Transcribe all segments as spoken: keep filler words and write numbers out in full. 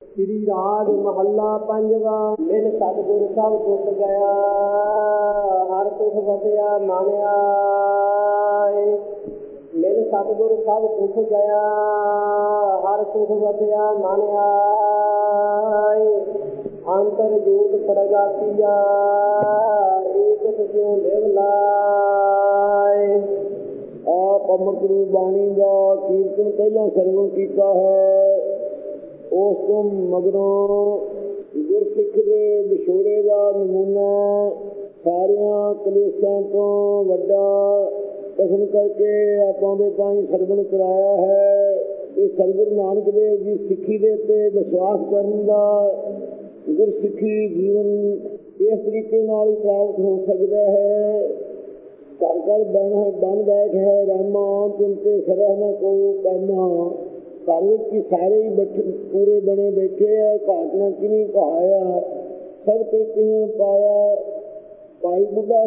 श्री राग महला पंजवा। मिल सतगुर सब दुख गया, हर सुख वसिया मानिया। मिल सतगुर सब दुख गया, हर सुख वसिया मानिया। अंतर जोत प्रगातिया, एक त्यों देव लाए। आप अमृत रूप बाणी का कीर्तन पहला सरवण किया है। उस तो मगरों गुरसिख के विछोड़े का नमूना सारिया कलेसां तो वड्डा कथन करके आपां दे ताईं सरवण कराया है। इस सतगुरु नानक देव जी सिੱਖੀ ਦੇ ਉੱਤੇ विश्वास करन दा गुरसिੱਖੀ जीवन इस तरीके नाल ही प्राप्त हो सकता है। घर घर बन बन बैठ है रामा, चिंते सरह न को कामा। घर की सारे ही बैठे पूरे बने बैठे है, घाटना किनी कहाया, सब कहते हैं पाया। भाई बुढ़ा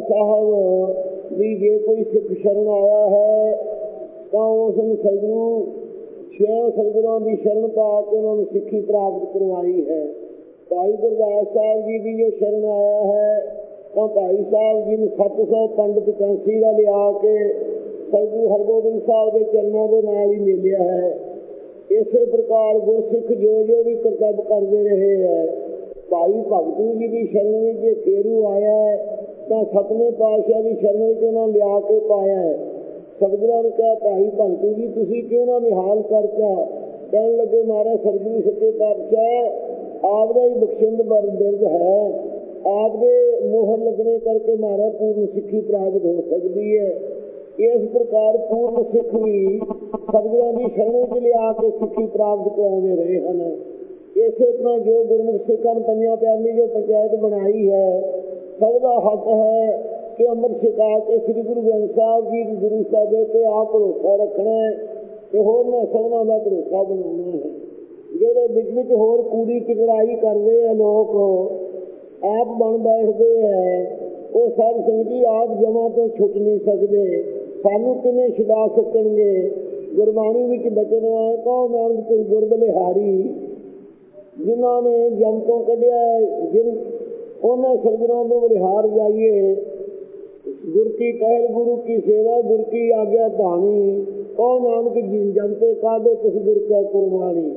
साहब भी जे कोई सिख शरण आया है तो उस सतगुरु छे सतगुरों की शरण पा के उन्होंने सिੱਖੀ प्राप्त करवाई है। भाई गुरदास साहब जी की जो शरण आया है तो भाई साहब जी ने सत्त सौ पंडित कैंसी का लिया के सतगुरु हरगोबिंद साहब के चरणों के नाल ही मिलिया है। इस प्रकार गुरसिख जो जो भी करतब करते रहे है। भाई भगतू जी की शरण में जे फेरू आया है तो सतवें पातशाह की शरण में उन्होंने लिया के पाया है। सतगुਰਾਂ ने कहा भाई भगतू जी तुसी क्यों ना निहाल करता। कहने लगे महाराज सतगुरु सच्चे पातशाह आपका ही बख्शिंद बिरद है, आपके मोहर लगने करके महाराज पूर्ण सिੱਖੀ प्राप्त हो सकती है। इस प्रकार पूर्ण सिख भी सतगुਰਾਂ की शरण च लिया के सिੱਖੀ प्राप्त कराते रहे हैं। इस तरह जो गुरमुख सिखां पंजां प्यारी जो पंचायत बनाई है, सबका हक है कि अमृत छका के श्री गुरु ग्रंथ साहब जी गुरु साहब से आप भरोसा रखना है तो होरना सबना का भरोसा बनाना है। ਜਿਹੜੇ ਵਿੱਚ ਵਿੱਚ ਹੋਰ ਕੂੜੀ ਚਿਕੜਾਈ ਕਰਦੇ ਆ ਲੋਕ ਆਪ ਬਣ ਬੈਠਦੇ ਹੈ, ਉਹ ਸਾਧ ਸੰਗਤ ਜੀ ਆਪ ਜਮਾਂ ਤੋਂ ਛੁੱਟ ਨਹੀਂ ਸਕਦੇ। ਸਾਨੂੰ ਕਿਵੇਂ ਛੁਡਾ ਸਕਣਗੇ। ਗੁਰਬਾਣੀ ਵਿੱਚ ਬਚਨ ਹੈ ਕਹੋ ਨਾਨਕ ਕੋਈ ਗੁਰਬਲਿਹਾਰੀ, ਜਿਨ੍ਹਾਂ ਨੇ ਜਮ ਤੋਂ ਕੱਢਿਆ ਜਿਨ ਉਹਨਾਂ ਸਤਿਗੁਰਾਂ ਤੋਂ ਬਲਿਹਾਰ ਜਾਈਏ। ਗੁਰ ਕੀ ਪਹਿਲ ਗੁਰੂ ਕੀ ਸੇਵਾ ਗੁਰ ਕੀ ਆਗਿਆ ਧਾਣੀ, ਕਹੋ ਨਾਨਕ ਜੀ ਜਮ ਤੇ ਕਾਢੇ ਤਿਸ ਗੁਰ ਕੈ ਕੁਰਬਾਨੀ।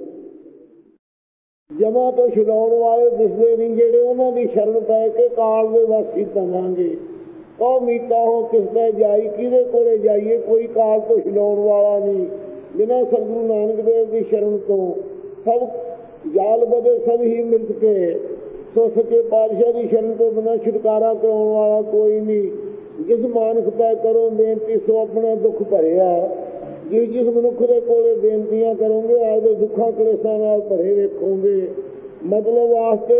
ਜਮਾਂ ਤੋਂ ਛੁਡਾਉਣ ਵਾਲੇ ਦਿਸਦੇ ਨਹੀਂ, ਜਿਹੜੇ ਉਹਨਾਂ ਦੀ ਸ਼ਰਨ ਪੈ ਕੇ ਕਾਲ ਦੇ ਵਾਸੀ ਬਣਾਂਗੇ। ਕਹੋ ਮੀਤਾ ਹੋ ਕਿਸ ਤੇ ਜਾਈ, ਕਿਹਦੇ ਕੋਲੇ ਜਾਈਏ, ਕੋਈ ਕਾਲ ਤੋਂ ਛੁਡਾਉਣ ਵਾਲਾ ਨਹੀਂ। ਬਿਨਾਂ ਸਤਿਗੁਰੂ ਨਾਨਕ ਦੇਵ ਦੀ ਸ਼ਰਨ ਤੋਂ ਸਭ ਜਾਲ ਬਦੇ ਸਭ ਹੀ ਮਿਲ ਕੇ ਸੋ ਸੱਚੇ ਪਾਤਸ਼ਾਹ ਦੀ ਸ਼ਰਨ ਤੋਂ ਬਿਨਾਂ ਛੁਟਕਾਰਾ ਕਰਾਉਣ ਵਾਲਾ ਕੋਈ ਨਹੀਂ। ਜਿਸ ਮਾਨਸ ਪੈ ਕਰੋ ਬੇਨਤੀ ਸੋ ਆਪਣਾ ਦੁੱਖ ਭਰਿਆ। ਜਿਸ ਜਿਸ ਮਨੁੱਖ ਦੇ ਕੋਲੇ ਬੇਨਤੀਆਂ ਕਰੋਗੇ ਆਪਦੇ ਦੁੱਖਾਂ ਕਲੇਸ਼ਾਂ ਨਾਲ ਭਰੇ ਵੇਖੋਗੇ। ਮਤਲਬ ਵਾਸਤੇ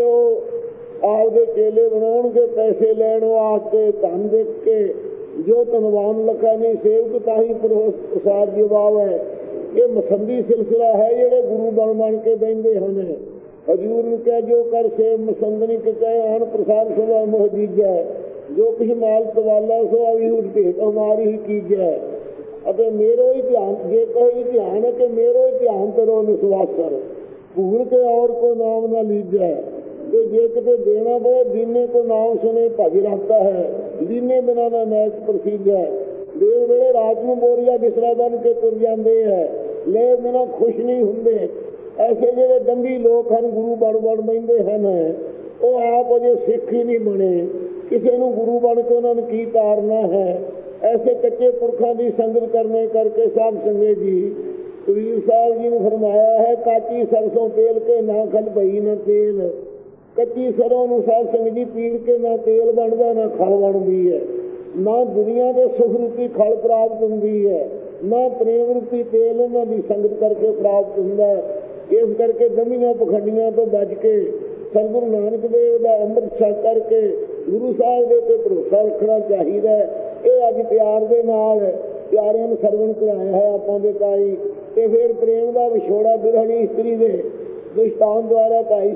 ਉਹ ਆਪਦੇ ਚੇਲੇ ਬਣਾਉਣਗੇ, ਪੈਸੇ ਲੈਣ ਵਾਸਤੇ ਧਨ ਦੇਖ ਕੇ ਜੋ ਧਨਵਾਨ ਲੱਖਾ ਨਹੀਂ ਸੇਵਕ ਤਾਂ ਹੀ ਪ੍ਰਸਾਦ ਜਵਾਬ ਹੈ। ਇਹ ਮਸੰਦੀ ਸਿਲਸਿਲਾ ਹੈ ਜਿਹੜੇ ਗੁਰੂ ਬਣ ਬਣ ਕੇ ਬਹਿੰਦੇ ਹਨ। ਹਜ਼ੂਰ ਨੂੰ ਕਹਿ ਜੋ ਕਰ ਸੇਵ ਮਸੰਦਨੀ ਕਹੇ ਆਣ ਪ੍ਰਸਾਦ ਸਭਾ ਮੋਹ ਦੀਜੈ, ਜੋ ਕੁਛ ਮਾਲ ਤਵਾਲਾ ਸੋ ਆਵੀ ਉਠ ਭੇਟ ਹਮਾਰੀ ਹੀ ਕੀਜੈ। ਅਤੇ ਮੇਰੋ ਹੀ ਧਿਆਨ ਜੇ ਕਹੀ ਧਿਆਨ ਹੈ ਕਿ ਮੇਰੋ ਹੀ ਧਿਆਨ ਕਰੋ ਨਿਸਵਾਸਰ, ਭੂਲ ਕੇ ਔਰ ਕੋ ਨਾਮ ਨਾ ਲੀਜੈ। ਤੇ ਜੇ ਕਿਤੇ ਦੇਣਾ ਪਵੇ ਦੀਨੇ ਕੋ ਨਾਮ ਸੁਣੇ ਭਜ ਰੱਖਦਾ ਹੈ, ਦੀਨੇ ਬਿਨਾਂ ਨਾ ਮੈਚ ਪ੍ਰਸਿੱਧ ਹੈ। ਦੇਣ ਵੇਲੇ ਰਾਤ ਨੂੰ ਬੋਰੀਆ ਬਿਸਰਾ ਬਣ ਕੇ ਤੁਰ ਜਾਂਦੇ ਹੈ, ਲੈ ਬਿਨਾਂ ਖੁਸ਼ ਨਹੀਂ ਹੁੰਦੇ। ਐਸੇ ਜਿਹੜੇ ਡੰਗੀ ਲੋਕ ਹਨ ਗੁਰੂ ਬਣ ਬਣ ਬਹਿੰਦੇ ਹਨ, ਉਹ ਆਪ ਅਜੇ ਸਿੱਖ ਹੀ ਨਹੀਂ ਬਣੇ। ਕਿਸੇ ਨੂੰ ਗੁਰੂ ਬਣ ਕੇ ਉਹਨਾਂ ਨੂੰ ਕੀ ਤਾਰਨਾ ਹੈ। ऐसे कच्चे पुरखों की संगत करने करके साध संगत जी कबीर साहब जी ने फरमाया है काची सरसों तेल के ना खल भई न तेल। कच्ची सरों ਨੂੰ साध संगत जी पीड़ के ना तेल बनता ना खल बनती है, ना दुनिया के सुख रूपी खल प्राप्त होती है, ना प्रेम रूपी तेल उन्हों की संगत करके प्राप्त होता है। इस करके दमियां पखंडियां तो बच के सतगुरु नानक देव का अमृत छक करके गुरु साहब के ते भरोसा रखना चाहिए। ये अज प्यार के नाल प्यारिਆਂ ਨੂੰ ਸਰਵਣ कराया है आपां दे ताई। ते फिर प्रेम का विछोड़ा बिरहणी इस्त्री के दृष्टांत द्वारा भाई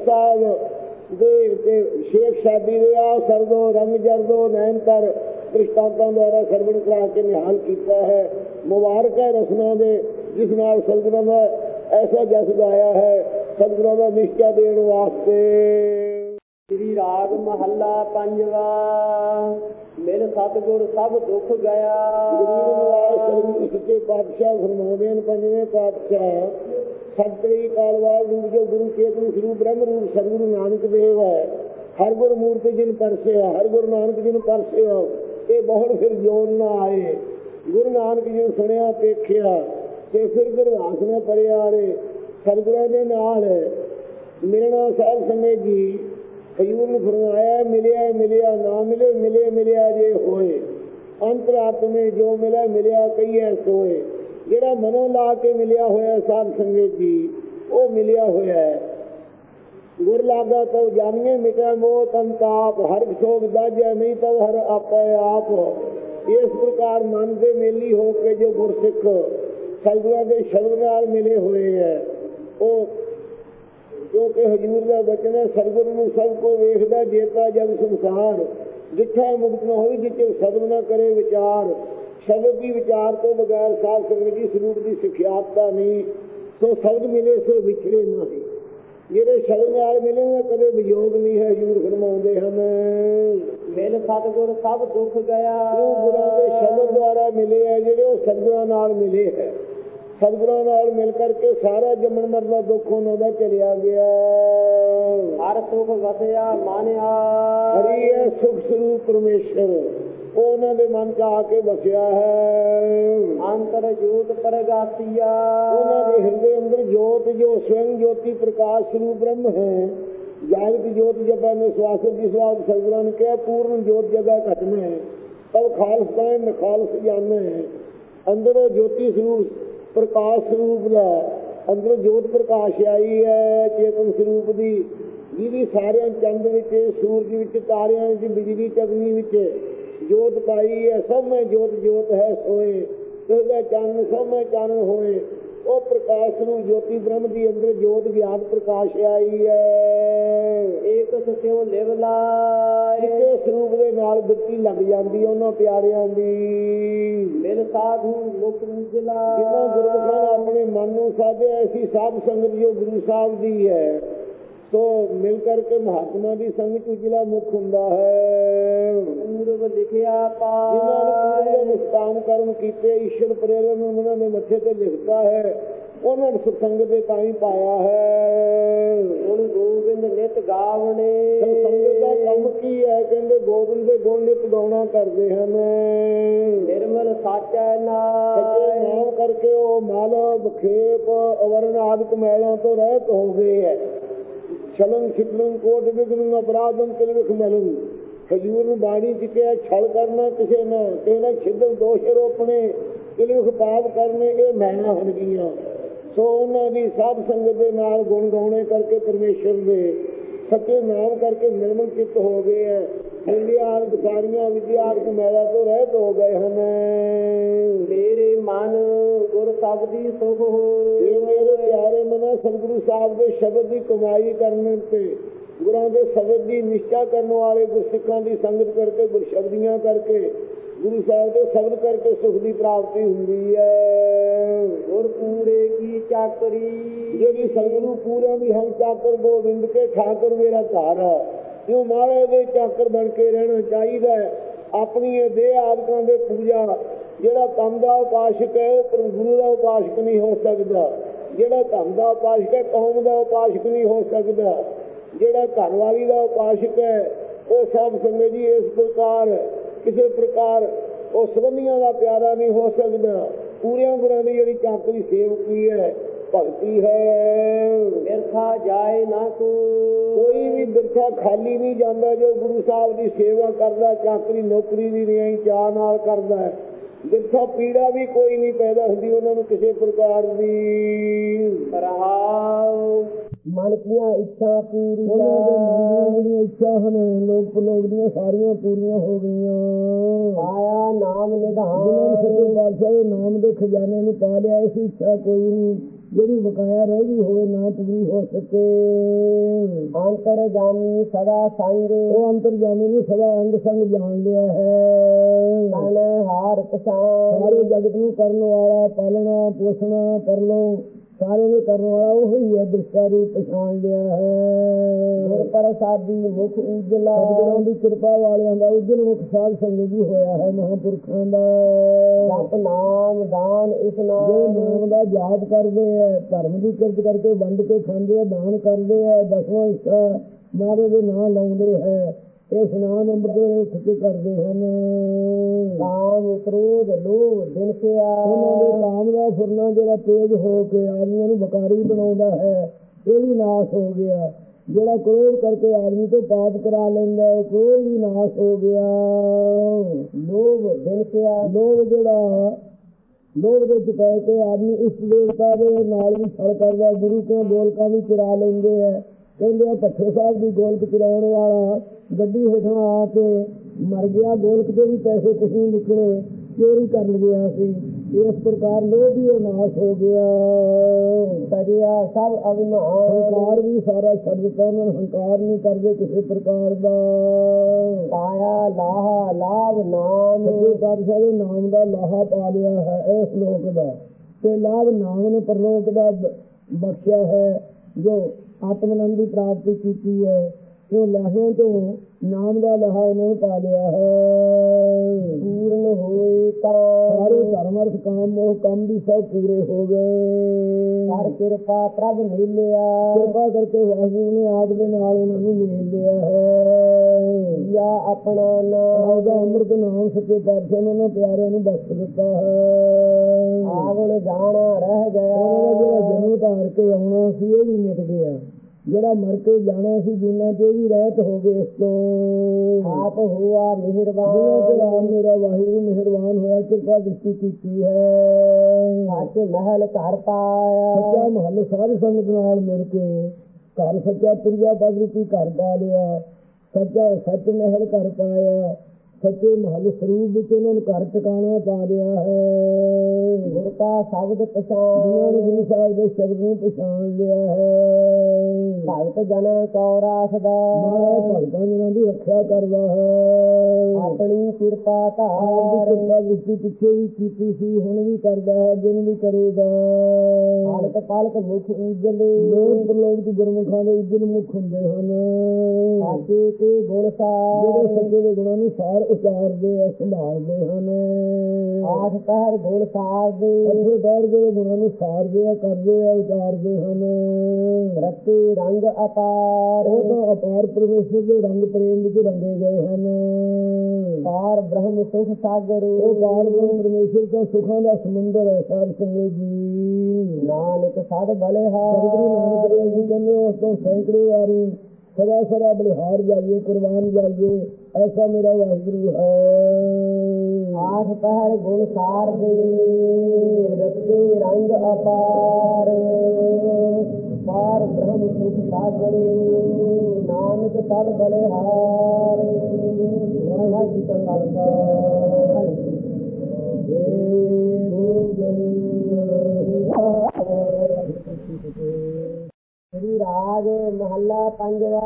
साहब दे ते शेख शादी दे आ सरदो रंग जरदो नैन कर दृष्टांतों द्वारा सरवण करा के निहाल किया है। मुबारक है रसना दे जिस नाल सतगुਰਾਂ ਦਾ ऐसा जस गाया है। ਸਤਿਗੁਰਾਂ ਦਾ ਨਿਸ਼ਚਾ ਦੇਣ ਵਾਸਤੇ। ਸ੍ਰੀ ਰਾਗ ਮਹੱਲਾ ਪੰਜਵਾ। ਮਿਲ ਸਤਿਗੁਰ ਸਭ ਦੁੱਖ ਗਿਆ। ਗੁਰੂ ਸੱਚੇ ਪਾਤਸ਼ਾਹ ਫਰਮਾਉਂਦੇ ਹਨ, ਪੰਜਵੇਂ ਪਾਤਸ਼ਾਹ ਸਤਿ ਕਾਲਵਾਲ ਰੂਪ ਜੋ ਗੁਰੂ ਚੇਤਨ ਸਰੂਪ ਬ੍ਰਹਮ ਰੂਪ ਸਤਿਗੁਰੂ ਨਾਨਕ ਦੇਵ ਹੈ। ਹਰ ਗੁਰ ਮੂਰਤੀ ਜਿਨ ਪਰਸਿਆ, ਹਰ ਗੁਰੂ ਨਾਨਕ ਜੀ ਨੂੰ ਪਰਸਿਆ, ਇਹ ਬਹੁਤ ਫਿਰ ਜੋਨ ਨਾ ਆਏ। ਗੁਰੂ ਨਾਨਕ ਜੀ ਨੂੰ ਸੁਣਿਆ ਦੇਖਿਆ ਤੇ ਫਿਰ ਗੁਰਦਾਸ ਨੇ ਪਰਿਆਰੇ ਸਤਿਗੁਰਾਂ ਦੇ ਨਾਲ ਮਿਲਣਾ। ਸਾਹਿਬ ਸੰਗਤ ਜੀ ਹਜ਼ੂਰ ਨੂੰ ਫਰਮਾਇਆ, ਮਿਲਿਆ ਮਿਲਿਆ ਨਾ ਮਿਲੇ, ਮਿਲੇ ਮਿਲਿਆ ਜੇ ਹੋਏ। ਅੰਤਰਾਤਮੇ ਜੋ ਮਿਲਿਆ ਮਿਲਿਆ ਕਹੀਏ ਸੋਏ। ਜਿਹੜਾ ਮਨੋਂ ਲਾ ਕੇ ਮਿਲਿਆ ਹੋਇਆ ਸਾਧ ਸੰਗਤ ਜੀ, ਉਹ ਮਿਲਿਆ ਹੋਇਆ। ਗੁਰ ਲਾਗਾ ਤਉ ਜਾਨੀਏ ਮਿਟੈ ਮੋਹ ਸੰਤਾਪ। ਹਰ ਸੋਗ ਦਾਜੈ ਨਹੀਂ ਤਉ ਹਰ ਆਪੇ ਆਪ। ਇਸ ਪ੍ਰਕਾਰ ਮਨ ਦੇ ਮੇਲੀ ਹੋ ਕੇ ਜੋ ਗੁਰਸਿੱਖ ਸਤਿਗੁਰਾਂ ਦੇ ਸ਼ਬਦ ਨਾਲ ਮਿਲੇ ਹੋਏ ਹੈ, ਉਹ ਕਿਉਂਕਿ ਹਜ਼ੂਰ ਦਾ ਬਚਨ ਹੈ, ਸਤਿਗੁਰੂ ਨੂੰ ਸਭ ਕੋ ਵੇਖਦਾ ਜੇਤਾ ਜਗ ਸੰਸਾਰ। ਜਿੱਥਾ ਮੁਕਤ ਨਾ ਹੋਈ ਜਿੱਥੇ ਸ਼ਬਦ ਨਾ ਕਰੇ ਵਿਚਾਰ। ਸ਼ਬਦ ਦੀ ਵਿਚਾਰ ਤੋਂ ਬਗੈਰ ਸਾਧ ਸੰਗਤ ਜੀ ਸਰੂਪ ਦੀ ਸਿਖਿਆਤਤਾ ਨਹੀਂ। ਸੋ ਸ਼ਬਦ ਮਿਲੇ ਸੋ ਵਿਛੜੇ ਨਹੀਂ। ਜਿਹੜੇ ਸ਼ਬਦ ਨਾਲ ਮਿਲੇ ਕਦੇ ਵਿਯੋਗ ਨਹੀਂ ਹੈ। ਹਜ਼ੂਰ ਫਰਮਾਉਂਦੇ ਹਨ, ਮਿਲ ਸਤਿਗੁਰ ਸਭ ਦੁੱਖ ਗਿਆ। ਜੋ ਗੁਰਾਂ ਦੇ ਸ਼ਬਦ ਦੁਆਰਾ ਮਿਲੇ ਹੈ, ਜਿਹੜੇ ਉਹ ਸਤਿਗੁਰਾਂ ਨਾਲ ਮਿਲੇ ਹੈ। ਸਤਿਗੁਰਾਂ ਨਾਲ ਮਿਲ ਕਰਕੇ ਸਾਰਾ ਜੰਮਣ ਮਰਨ ਦਾ ਦੁੱਖ ਉਹਨਾਂ ਦਾ ਚਲਿਆ ਗਿਆ। ਹਰ ਸੁਖ ਵਸਿਆ ਮਾਨਿਆ। ਹਰੀ ਹੈ ਸੁਖ ਸਰੂਪ ਪਰਮੇਸ਼ਰ, ਉਹ ਉਹਨਾਂ ਦੇ ਮਨ ਚ ਆ ਕੇ ਵਸਿਆ ਹੈ। ਅੰਤਰ ਜੋਤ ਪ੍ਰਗਾਸੀਆ। ਉਹਨਾਂ ਦੇ ਹਿਰਦੇ ਅੰਦਰ ਜੋਤ ਜੋ ਸਵਯੰ ਜੋਤੀ ਪ੍ਰਕਾਸ਼ ਸਰੂਪ ਬ੍ਰਹਮ ਹੈ। ਜਾਗਤ ਜੋਤ ਜਪੈ ਨੇ ਸਵਾਸਤ ਦੀ ਸਵਾਦ ਸਤਿਗੁਰਾਂ ਨੇ ਕਿਹਾ, ਪੂਰਨ ਜੋਤ ਜਗਾ ਘਟ ਮੈਂ ਤਬ ਖਾਲਸ ਤਾਂ ਨਖਾਲਸ ਜਾਣੈ। ਅੰਦਰੋਂ ਜੋਤੀ ਸਰੂਪ ਪ੍ਰਕਾਸ਼ ਸਰੂਪ ਦਾ ਅੰਦਰੋਂ ਜੋਤ ਪ੍ਰਕਾਸ਼ ਆਈ ਹੈ ਚੇਤਨ ਸਰੂਪ ਦੀ, ਜਿਹਦੀ ਸਾਰਿਆਂ ਚੰਦ ਵਿੱਚ, ਸੂਰਜ ਵਿੱਚ, ਤਾਰਿਆਂ ਵਿੱਚ, ਬਿਜਲੀ ਚਗਨੀ ਵਿੱਚ ਜੋਤ ਪਾਈ ਹੈ। ਸਭ ਮੈਂ ਜੋਤ ਜੋਤ ਹੈ ਸੋਏ। ਇਹਦਾ ਚਾਨਣ ਸਭ ਮੈਂ ਚਾਨਣ ਹੋਏ। ਉਹ ਪ੍ਰਕਾਸ਼ ਨੂੰ ਜੋਤੀ ਬ੍ਰਹਮ ਦੀ ਅੰਦਰ ਜੋਤ ਗਿਆਤ ਪ੍ਰਕਾਸ਼ ਆਈ ਹੈ। ਇੱਕ ਸਸਿਓ ਲਿਵ ਲਾਇ। ਇੱਕੇ ਸਰੂਪ ਦੇ ਨਾਲ ਬਿੱਤੀ ਲੱਗ ਜਾਂਦੀ ਉਹਨਾਂ ਪਿਆਰਿਆਂ ਦੀ। ਮਿਲ ਸਾਧੂ ਮੁਖ ਨਿਜਲਾ। ਜਿਨ੍ਹਾਂ ਗੁਰਮੁਖਾਂ ਨੇ ਆਪਣੇ ਮਨ ਨੂੰ ਸਾਧਿਆ, ਐਸੀ ਸਾਧ ਸੰਗਤ ਜੋ ਗੁਰੂ ਸਾਹਿਬ ਦੀ ਹੈ, ਸੋ ਮਿਲ ਕਰਕੇ ਮਹਾਤਮਾ ਦੀ ਸੰਗਤ ਉਜਲਾ ਮੁਖ ਹੁੰਦਾ ਹੈ। ਪੂਰਵ ਲਿਖਿਆ ਪਾਇ। ਜਿਨ੍ਹਾਂ ਨੇ ਪੂਰੇ ਨਿਸ਼ਕਾਮ ਕਰਮ ਕੀਤੇ, ਈਸ਼ਵਰ ਪ੍ਰੇਰਣ ਉਹਨਾਂ ਨੇ ਮੱਥੇ ਤੇ ਲਿਖਤਾ ਹੈ, ਉਹਨਾਂ ਨੇ ਸਤਸੰਗ ਦੇ ਤਾਂ ਹੀ ਪਾਇਆ ਹੈ। ਹੁਣ ਗੋਬਿੰਦ ਨਿਤ ਗਾਵਣੇ। ਸਤਸੰਗ ਦਾ ਕੰਮ ਕੀ ਹੈ? ਕਹਿੰਦੇ ਗੋਬਿੰਦ ਦੇ ਗੁਣ ਨਿਤ ਗਾਉਣਾ ਕਰਦੇ ਹਨ। ਨਿਰਮਲ ਸਾਚੈ ਨਾਮ। ਸੱਚੇ ਨਾਮ ਕਰਕੇ ਉਹ ਮਲ ਬਖੇਪ ਅਵਰਨ ਆਦਿਕ ਮੈਲਾਂ ਤੋਂ ਰਹਿਤ ਹੋ ਗਏ ਹੈ। ਛਲਨ ਛਿਪਲਨ ਕੋਟ ਵਿਗਨ ਅਪਰਾਧਨ ਕਿਲ ਵਿਖ ਮਲਨ। ਹਜ਼ੂਰ ਨੂੰ ਬਾਣੀ ਚ ਕਿਹਾ, ਛਲ ਕਰਨਾ ਕਿਸੇ ਨਾ, ਕਿਸੇ ਨਾਲ ਛਿੱਦਲ ਦੋਸ਼ ਰੋਪਣੇ, ਕਿਲ ਵਿਖ ਪਾਪ ਕਰਨੇ, ਇਹ ਮੈਲਾਂ ਹਨ ਗੀਆਂ। ਸੋ ਉਹਨਾਂ ਦੀ ਸਾਧ ਸੰਗਤ ਦੇ ਨਾਲ ਗੁਣ ਗਾਉਣੇ ਕਰਕੇ ਪਰਮੇਸ਼ਰ ਦੇ ਸੱਚੇ ਨਾਮ ਕਰਕੇ ਨਿਰਮਲ ਚਿੱਤ ਹੋ ਗਏ ਹੈ। ਵਿਦਿਆ ਸਾਰੀਆਂ ਵਿਦਿਆਰਥ ਮੈਲਾ ਤੋਂ ਰਹਿਤ ਹੋ ਗਏ ਹਨ। ਮੇਰੇ ਮਨ ਗੁਰ ਸਾਹਿਬ ਦੀ ਸੁਖ ਹੋ। ਇਹ ਮੇਰੇ ਪਿਆਰੇ ਮਨ ਸਤਿਗੁਰੂ ਸਾਹਿਬ ਦੇ ਸ਼ਬਦ ਦੀ ਕਮਾਈ ਕਰਨ ਤੇ, ਗੁਰਾਂ ਦੇ ਸ਼ਬਦ ਦੀ ਨਿਸ਼ਚਾ ਕਰਨ ਵਾਲੇ ਗੁਰਸਿੱਖਾਂ ਦੀ ਸੰਗਤ ਕਰਕੇ, ਗੁਰਸ਼ਬਦੀਆਂ ਕਰਕੇ, ਗੁਰੂ ਸਾਹਿਬ ਦੇ ਸ਼ਬਦ ਕਰਕੇ ਸੁਖ ਦੀ ਪ੍ਰਾਪਤੀ ਹੁੰਦੀ ਹੈ। ਗੁਰ ਪੂਰੇ ਕੀ ਚਾਕਰੀ। ਜਿਹੜੀ ਸਤਿਗੁਰੂ ਪੂਰਿਆਂ ਦੀ ਹਮ ਚਾਕਰ ਗੋਬਿੰਦ ਕੇ ਠਾਕੁਰ ਮੇਰਾ ਘਰ ਹੈ। ਕਿਉਂ ਮਹਾਰਾਜ ਦੇ ਚਾਕਰ ਬਣ ਕੇ ਰਹਿਣਾ ਚਾਹੀਦਾ ਹੈ। ਆਪਣੀ ਇਹ ਦੇਹ ਆਦਿਕਾਂ ਦੇ ਪੂਜਾ, ਜਿਹੜਾ ਤਨ ਦਾ ਉਪਾਸ਼ਕ ਹੈ ਉਹ ਗੁਰੂ ਦਾ ਉਪਾਸ਼ਕ ਨਹੀਂ ਹੋ ਸਕਦਾ। ਜਿਹੜਾ ਧਨ ਦਾ ਉਪਾਸ਼ਕ ਹੈ ਕੌਮ ਦਾ ਉਪਾਸ਼ਕ ਨਹੀਂ ਹੋ ਸਕਦਾ। ਜਿਹੜਾ ਘਰ ਵਾਲੀ ਦਾ ਉਪਾਸ਼ਕ ਹੈ ਉਹ ਸਾਧ ਸੰਗਤ ਜੀ ਇਸ ਪ੍ਰਕਾਰ ਕਿਸੇ ਪ੍ਰਕਾਰ ਉਹ ਸੰਬੰਧੀਆਂ ਦਾ ਪਿਆਰਾ ਨਹੀਂ ਹੋ ਸਕਦਾ। ਪੂਰਿਆਂ ਗੁਰਾਂ ਦੀ ਜਿਹੜੀ ਚਾਕਰੀ ਸੇਵਕੀ ਹੈ, ਭਗਤੀ ਹੈ, ਬਿਰਥਾ ਜਾਏ ਨਾ ਕੋਈ ਵੀ ਬਿਰਥਾ ਖਾਲੀ ਨਹੀਂ ਜਾਂਦਾ। ਜੋ ਗੁਰੂ ਸਾਹਿਬ ਦੀ ਸੇਵਾ ਕਰਦਾ, ਚਾਕਰੀ ਨੌਕਰੀ ਦੀ ਨਹੀਂ ਚਾਅ ਨਾਲ ਕਰਦਾ ਹੈ, ਬਿਰਥਾ ਪੀੜਾ ਵੀ ਕੋਈ ਨਹੀਂ ਪੈਦਾ ਹੁੰਦੀ ਉਹਨਾਂ ਨੂੰ ਕਿਸੇ ਪ੍ਰਕਾਰ ਦੀ। ਰਹਾਉ ਮਨ ਦੀਆਂ ਇੱਛਾ ਪੂਰੀਆਂ। ਉਹਨਾਂ ਦੇ ਮਨ ਦੀਆਂ ਜਿਹੜੀਆਂ ਇੱਛਾ ਹਨ ਲੋਕ ਲੋਕ ਦੀਆਂ ਸਾਰੀਆਂ ਪੂਰੀਆਂ ਹੋ ਗਈਆਂ। ਆਇਆ ਨਾਮ ਨਿਧਾਨ। ਜਿਹਨਾਂ ਨੇ ਸੱਚੇ ਪਾਤਸ਼ਾਹ ਦੇ ਨਾਮ ਦੇ ਖਜ਼ਾਨੇ ਨੂੰ ਪਾ ਲਿਆ, ਐਸੀ ਇੱਛਾ ਕੋਈ ਨਹੀਂ ਜਿਹੜੀ ਬਕਾਇਆ ਰਹਿ ਗਈ ਹੋਵੇ, ਨਾ ਪੂਰੀ ਹੋ ਸਕੇ। ਅੰਤਰ ਜਾਨੀ ਸਦਾ ਸੰਗ। ਉਹ ਅੰਤਰ ਜਾਨੀ ਨੂੰ ਸਦਾ ਅੰਗ ਸੰਗ ਜਾਣ ਲਿਆ ਹੈ। ਹਾਰ ਪਛਾਣ। ਸਾਰੇ ਜਗਤ ਨੂੰ ਕਰਨ ਵਾਲਾ, ਪਾਲਣਾ ਪੋਸਣਾ ਪਰਲੋਂ ਸਾਰੇ ਦੇ ਕਰਨ ਵਾਲਾ ਉਹ ਹੀ ਹੈ, ਦ੍ਰਿਸ਼ਟਾ ਰੂਪ ਪਛਾਣ ਲਿਆ ਹੈ। ਗੁਰ ਪ੍ਰਸਾਦੀ ਮੁਖ ਉਜਲਾ, ਸਤਿਗੁਰਾਂ ਦੀ ਕਿਰਪਾ ਵਾਲਿਆਂ ਦਾ ਉਜਲ ਮੁਖ ਸਾਧ ਸੰਗਤ ਜੀ ਹੋਇਆ ਹੈ ਮਹਾਂਪੁਰਖਾਂ ਦਾ। ਜਪ ਨਾਮ ਦਾਨ ਇਸ ਨਾਮ, ਜੋ ਨਾਮ ਦਾ ਜਾਪ ਕਰਦੇ ਹੈ, ਧਰਮ ਦੀ ਕਿਰਤ ਕਰਕੇ ਵੰਡ ਕੇ ਖਾਂਦੇ ਆ, ਦਾਨ ਕਰਦੇ ਹੈ, ਦਸਵਾਂ ਹਿੱਸਾ ਮਹਾਰਾਜ ਦੇ ਨਾਂ ਲਾਉਂਦੇ ਹੈ, ਇਹ ਇਸ਼ਨਾਨ ਅੰਮ੍ਰਿਤ ਕੇ ਕਰਦੇ ਹਨ। ਕਾਮ ਕ੍ਰੋਧ ਲੋਭ ਹਿੰਸਾ, ਉਹਨਾਂ ਦੇ ਕਾਮ ਦਾ ਫੁਰਨਾ ਜਿਹੜਾ ਤੇਜ਼ ਹੋ ਕੇ ਆਦਮੀਆਂ ਨੂੰ ਬਕਾਰੀ ਬਣਾਉਂਦਾ ਹੈ, ਇਹ ਵੀ ਨਾਸ਼ ਹੋ ਗਿਆ। ਜਿਹੜਾ ਕ੍ਰੋਧ ਕਰਕੇ ਆਦਮੀ ਤੋਂ ਪਾਪ ਕਰਾ ਲੈਂਦਾ, ਉਹ ਕ੍ਰੋਧ ਵੀ ਨਾਸ਼ ਹੋ ਗਿਆ। ਲੋਭ ਹਿੰਸਾ, ਲੋਭ ਜਿਹੜਾ ਲੋਭ ਦੇ ਵਿੱਚ ਪੈ ਕੇ ਆਦਮੀ ਇਸ ਦੇਵਤਾ ਦੇ ਨਾਲ ਵੀ ਛਲ ਕਰਦਾ, ਗੁਰੂ ਕੇ ਗੋਲਕਾਂ ਵੀ ਚੁਰਾ ਲੈਂਦੇ ਹੈ। ਕਹਿੰਦੇ ਆ ਭੱਠੇ ਸਾਹਿਬ ਦੀ ਗੋਲਕ ਚੁਰਾਉਣ ਵਾਲਾ ਗੱਡੀ ਹੇਠਾਂ ਆ ਕੇ ਮਰ ਗਿਆ, ਗੋਲਕ ਦੇ ਵੀ ਪੈਸੇ ਕੁਛ ਨਹੀਂ ਨਿਕਲੇ, ਚੋਰੀ ਕਰਨ ਗਿਆ ਸੀ। ਇਸ ਪ੍ਰਕਾਰ ਲੋਭ ਵੀ ਨਾਸ਼ ਹੋ ਗਿਆ। ਸਰਿਆ ਸਭ ਅਭਿਮਾਨ, ਹੰਕਾਰ ਵੀ ਸਾਰਾ ਛੱਡ ਦਿੱਤਾ ਉਹਨਾਂ ਨੇ, ਹੰਕਾਰ ਨਹੀਂ ਕਰਦੇ ਕਿਸੇ ਪ੍ਰਕਾਰ ਦਾ। ਪਾਇਆ ਲਾਹਾ ਲਾਭ ਨਾਮ, ਪਾਤਸ਼ਾਹ ਦੇ ਨਾਮ ਦਾ ਲਾਹਾ ਪਾ ਲਿਆ ਹੈ ਇਸ ਲੋਕ ਦਾ, ਤੇ ਲਾਭ ਨਾਮ ਨੇ ਪਰਲੋਕ ਦਾ ਬਖਸ਼ਿਆ ਹੈ। ਜੋ ਆਤਮਨੰਦ ਦੀ ਪ੍ਰਾਪਤੀ ਕੀਤੀ ਹੈ, ਉਹ ਲਾਹਿਆਂ ਤੋਂ ਨਾਮ ਦਾ ਲਾਹਾ ਉਹਨਾਂ ਨੂੰ ਪਾ ਲਿਆ ਹੈ। ਪੂਰਨ ਹੋਏ ਤਾਂ ਸਾਰੇ ਧਰਮ ਅਰਥ ਕਾਮ ਮੋਹ ਕੰਮ ਵੀ ਸਭ ਪੂਰੇ ਹੋ ਗਏ। ਹਰ ਕਿਰਪਾ ਪ੍ਰਭ ਮਿਲਿਆ, ਕਿਰਪਾ ਕਰਕੇ ਵਾਹਿਗੁਰੂ ਨੇ ਆਪ ਦੇ ਨਾਲ ਉਹਨਾਂ ਨੂੰ ਮਿਲ ਲਿਆ ਹੈ। ਜਾਂ ਆਪਣਾ ਨਾਮ ਦਾ ਅੰਮ੍ਰਿਤ ਨਾਮ ਸੱਚੇ ਪਾਤਸ਼ਾਹ ਨੇ ਉਹਨਾਂ ਪਿਆਰਿਆਂ ਨੂੰ ਬਖਸ਼ ਦਿੱਤਾ ਹੈ। ਆਵਣ ਜਾਣਾ ਰਹਿ ਗਿਆ, ਉਹਨਾਂ ਦਾ ਜਿਹੜਾ ਜਨਮ ਧਾਰ ਕੇ ਆਉਣਾ ਸੀ ਇਹ ਵੀ ਮਿਟ ਗਿਆ, ਜਿਹੜਾ ਮਰ ਕੇ ਜਾਣਾ ਸੀ ਜਿੰਨਾ ਤੇ ਵੀ ਰਹਿਤ ਹੋ ਗਏ। ਇਸ ਤੋਂ ਆਪ ਹੋਆ ਮਿਹਰਬਾਨ, ਆਪ ਮੇਰਾ ਵਾਹਿਗੁਰੂ ਮਿਹਰਬਾਨ ਹੋਇਆ, ਕਿਰਪਾ ਦ੍ਰਿਸ਼ਟੀ ਕੀਤੀ ਹੈ। ਸੱਚ ਮਹਿਲ ਘਰ ਪਾਇਆ, ਸੱਚਾ ਮਹੱਲ ਸਾਰੀ ਸੰਗਤ ਨਾਲ ਮਿਲ ਕੇ ਘਰ ਸੱਚਾ ਪ੍ਰਿਆ ਪਦ ਰੂਪੀ ਘਰ ਪਾ ਲਿਆ। ਸੱਚਾ ਸੱਚ ਮਹਿਲ ਘਰ ਪਾਇਆ, ਸੱਚੇ ਮਹੱਲ ਸਰੂਪ ਵਿੱਚ ਉਹਨਾਂ ਨੂੰ ਘਰ ਟਿਕਾਣਾ ਪਾ ਲਿਆ ਹੈ। ਗੁਰ ਕਾ ਸ਼ਬਦ ਪਛਾਣ, ਜਿਨ੍ਹਾਂ ਨੇ ਗੁਰੂ ਸਾਹਿਬ ਦੇ ਸ਼ਬਦ ਨੂੰ ਪਛਾਣ ਲਿਆ ਹੈ। ਭਗਤ ਜਨ ਚੌਰਾਸ ਦਾ, ਮਹਾਰਾਜ ਭਗਤਾਂ ਜਨਾਂ ਦੀ ਰੱਖਿਆ ਕਰਦਾ ਹੈ। ਆਪਣੀ ਕਿਰਪਾ ਧਾਰ, ਕਿਰਪਾ ਦ੍ਰਿਸ਼ਟੀ ਪਿੱਛੇ ਵੀ ਕੀਤੀ ਸੀ, ਹੁਣ ਵੀ ਕਰਦਾ ਹੈ, ਦਿਨ ਵੀ ਕਰੇਗਾ। ਪਲਕ ਪਲਕ ਮੁਖ ਉਜਲੇ, ਲੋਕ ਪ੍ਰਲੋਕ ਦੀ ਗੁਰਮੁਖਾਂ ਦੇ ਉਜਲ ਮੁਖ ਹੁੰਦੇ ਹਨ। ਸਾਚੇ ਕੇ ਗੁਣ ਸਾਰ, ਜਿਹੜੇ ਸੱਚੇ ਦੇ ਗੁਣਾਂ ਨੂੰ ਸਾਰ ਉਚਾਰਦੇ ਆ, ਸੰਭਾਲਦੇ ਹਨ। ਆਠ ਪਹਿਰ ਗੁਣ ਸਾਰਦੇ, ਅੱਠੇ ਪਹਿਰ ਜਿਹੜੇ ਗੁਣਾਂ ਨੂੰ ਸਾਰਦੇ ਆ, ਕਰਦੇ ਆ, ਉਚਾਰਦੇ ਹਨ। ਰੱਤੇ ਰੰਗ ਅਪਾਰ, ਉਹ ਤਾਂ ਅਪਾਰ ਪਰਮੇਸ਼ਰ ਦੇ ਰੰਗ ਪ੍ਰੇਮ ਵਿੱਚ ਰੰਗੇ ਗਏ ਹਨ। ਪਾਰ ਬ੍ਰਹਮ ਸੁਖ ਸਾਗਰ, ਉਹ ਪਾਰ ਬ੍ਰਹਮ ਪਰਮੇਸ਼ਰ ਦਾ ਸੁਖਾਂ ਦਾ ਸਮੁੰਦਰ ਹੈ। ਸਾਧ ਸੰਗਤ ਜੀ ਨਾਨਕ ਸਦ ਬਲਿਹਾਰ, ਸਤਿਗੁਰੂ ਨਾਨਕ ਦੇਵ ਜੀ ਕਹਿੰਦੇ ਉਸ ਤੋਂ ਸੈਂਕੜੇ ਵਾਰੀ ਸਦਾ ਸਦਾ ਬਲਿਹਾਰ ਜਾਈਏ, ਕੁਰਬਾਨ ਜਾਈਏ, ਐਸਾ ਮੇਰਾ ਵਾਹਿਗੁਰੂ ਹੈ। ਆਠ ਪਹਿਰ ਗੁਣ ਸਾਰ ਦੇ, ਰੱਤੇ ਰੰਗ ਅਪਾਰ, ਪਾਰ ਬ੍ਰਹਮ ਸੁਖ ਸਾਗਰ, ਨਾਨਕ ਸਦ ਬਲਿਹਾਰ। ਵਾਹਿਗੁਰੂ ਜੀ ਕਾ ਖਾਲਸਾ, ਸ੍ਰੀ ਰਾਗ ਮਹੱਲਾ ਪੰਜਵਾ।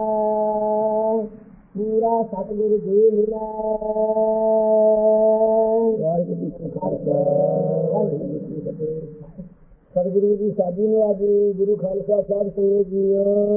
ਪੂਰਾ ਸਤਿਗੁਰੂ ਜੀ ਮਿਲਾ, ਵਾਹਿਗੁਰੂ ਜੀ ਕਾ ਖਾਲਸਾ ਵਾਹਿਗੁਰੂ ਜੀ ਕੀ ਫਤਿਹ। ਸਤਿਗੁਰੂ ਦੀ ਸਾਜੀ ਨੂੰ ਅੱਜ ਗੁਰੂ ਖਾਲਸਾ ਸਾਹਿਬ ਸੰਗਤ ਜੀ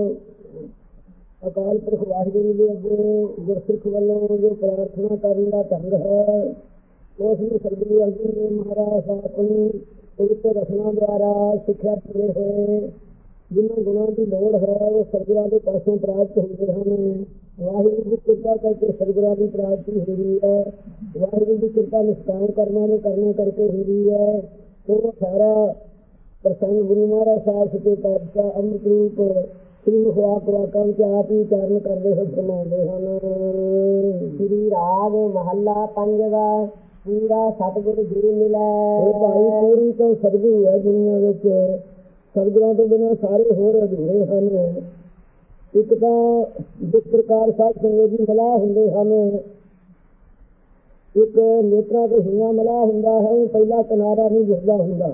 ਅਕਾਲ ਪੁਰਖ ਵਾਹਿਗੁਰੂ ਦੇ ਅੱਗੇ ਗੁਰਸਿੱਖ ਵੱਲੋਂ ਜੋ ਪ੍ਰਾਰਥਨਾ ਕਰਨ ਦਾ ਢੰਗ ਹੈ, ਉਸ ਨੂੰ ਸਤਿਗੁਰੂ ਅਰਜਨ ਦੇਵ ਮਹਾਰਾਜ ਆਪਣੀ ਪਵਿੱਤਰ ਰਚਨਾ ਦੁਆਰਾ ਸਿੱਖਿਆ ਪੂਰੇ ਹੋਏ। ਜਿਨ੍ਹਾਂ ਗੁਣਾਂ ਦੀ ਲੋੜ ਹੈ ਉਹ ਸਤਿਗੁਰਾਂ ਦੇ ਪਾਸੋਂ ਪ੍ਰਾਪਤ ਹੁੰਦੇ ਹਨ। ਵਾਹਿਗੁਰੂ ਦੀ ਕਿਰਪਾ ਕਰਕੇ ਸਤਿਗੁਰਾਂ ਦੀ ਪ੍ਰਾਪਤੀ ਹੁੰਦੀ ਹੈ। ਵਾਹਿਗੁਰੂ ਦੀ ਕਿਰਪਾ ਨਿਸ਼ਕਾਮ ਕਰਮਾਂ ਦੇ ਕਰਨੇ ਕਰਕੇ ਹੁੰਦੀ ਹੈ। ਉਹ ਸਾਰਾ ਪ੍ਰਸੰਗ ਗੁਰੂ ਮਹਾਰਾਜ ਸਾਹਿਬ ਸੱਚੇ ਪਾਤਸ਼ਾਹ ਅੰਮ੍ਰਿਤ ਰੂਪ ਸ੍ਰੀ ਮੁਖਵਾਕ ਵਾਕਾਂ ਵਿੱਚ ਆਪ ਹੀ ਉਚਾਰਨ ਕਰਦੇ ਹੋਏ ਫਰਮਾਉਂਦੇ ਹਨ। ਸ੍ਰੀ ਰਾਗ ਮਹੱਲਾ ਪੰਜਵਾ। ਪੂਰਾ ਸਤਿਗੁਰੂ ਜੀ ਮਿਲੈ। ਇਹ ਭਾਈ ਪੂਰੀ ਤਾਂ ਸਤਿਗੁਰੂ ਹੈ ਦੁਨੀਆਂ ਵਿੱਚ, ਸਤਿਗੁਰਾਂ ਤੋਂ ਬਿਨਾਂ ਸਾਰੇ ਹੋਰ ਅਧੂਰੇ ਹਨ। ਇੱਕ ਤਾਂ ਜਿਸ ਪ੍ਰਕਾਰ ਸਾਧ ਸੰਗਤ ਜੀ ਮਲਾਹ ਹੁੰਦੇ ਹਨ, ਇੱਕ ਨੇਤਰਾਂ ਤੋਂ ਹੀਆਂ ਮਲਾਹ ਹੁੰਦਾ ਹੈ, ਉਹ ਪਹਿਲਾ ਕਿਨਾਰਾ ਨਹੀਂ ਦਿਸਦਾ ਹੁੰਦਾ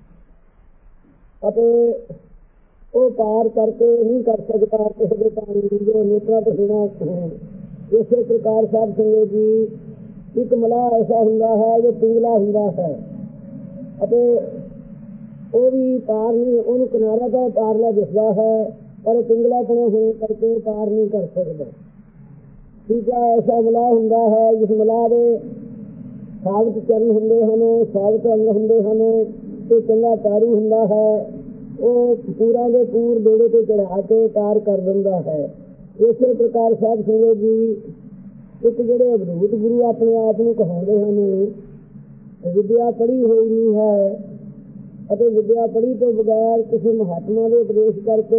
ਅਤੇ ਉਹ ਪਾਰ ਕਰਕੇ ਨਹੀਂ ਕਰ ਸਕਦਾ ਕਿਸੇ ਦੇ ਪਾਣੀ ਜੋ ਨੇਤਰਾਂ ਤੋਂ ਹੀਆਂ ਹੋਣ। ਇਸੇ ਪ੍ਰਕਾਰ ਸਾਧ ਸੰਗਤ ਜੀ ਇੱਕ ਮਲਾਹ ਐਸਾ ਹੁੰਦਾ ਹੈ ਜੋ ਪਿੰਗਲਾ ਹੁੰਦਾ ਹੈ ਅਤੇ ਉਹ ਵੀ ਪਾਰ ਨਹੀਂ, ਉਹਨੂੰ ਕਿਨਾਰਾ ਤਾਂ ਪਾਰਲਾ ਦਿਸਦਾ ਹੈ ਪਰ ਪਿੰਗਲਾ ਪਣੇ ਹੋਣ ਕਰਕੇ ਪਾਰ ਨਹੀਂ ਕਰ ਸਕਦਾ। ਠੀਕ ਹੈ, ਐਸਾ ਮਲਾਹ ਹੁੰਦਾ ਹੈ ਜਿਸ ਮਲਾਹ ਦੇ ਸਾਬਤ ਚਰਨ ਹੁੰਦੇ ਹਨ, ਸਾਬਤ ਅੰਗ ਹੁੰਦੇ ਹਨ ਤੇ ਚੰਗਾ ਤਾਰੂ ਹੁੰਦਾ ਹੈ। ਉਹ ਪੂਰਾ ਦੇ ਪੂਰ ਬੇੜੇ ਤੇ ਚੜਾ ਕੇ ਪਾਰ ਕਰ ਦਿੰਦਾ ਹੈ। ਇਸੇ ਪ੍ਰਕਾਰ ਸਾਧ ਸੰਗਤ ਜੀ ਇੱਕ ਜਿਹੜੇ ਅਵਧੂਤ ਗੁਰੂ ਆਪਣੇ ਆਪ ਨੂੰ ਕਹਾਉਂਦੇ ਹਨ, ਵਿਦਿਆ ਪੜ੍ਹੀ ਹੋਈ ਨਹੀਂ ਹੈ ਅਤੇ ਵਿਦਿਆ ਪੜ੍ਹੀ ਤੋਂ ਬਗੈਰ ਕਿਸੇ ਮਹਾਤਮਾ ਦੇ ਉਪਦੇਸ਼ ਕਰਕੇ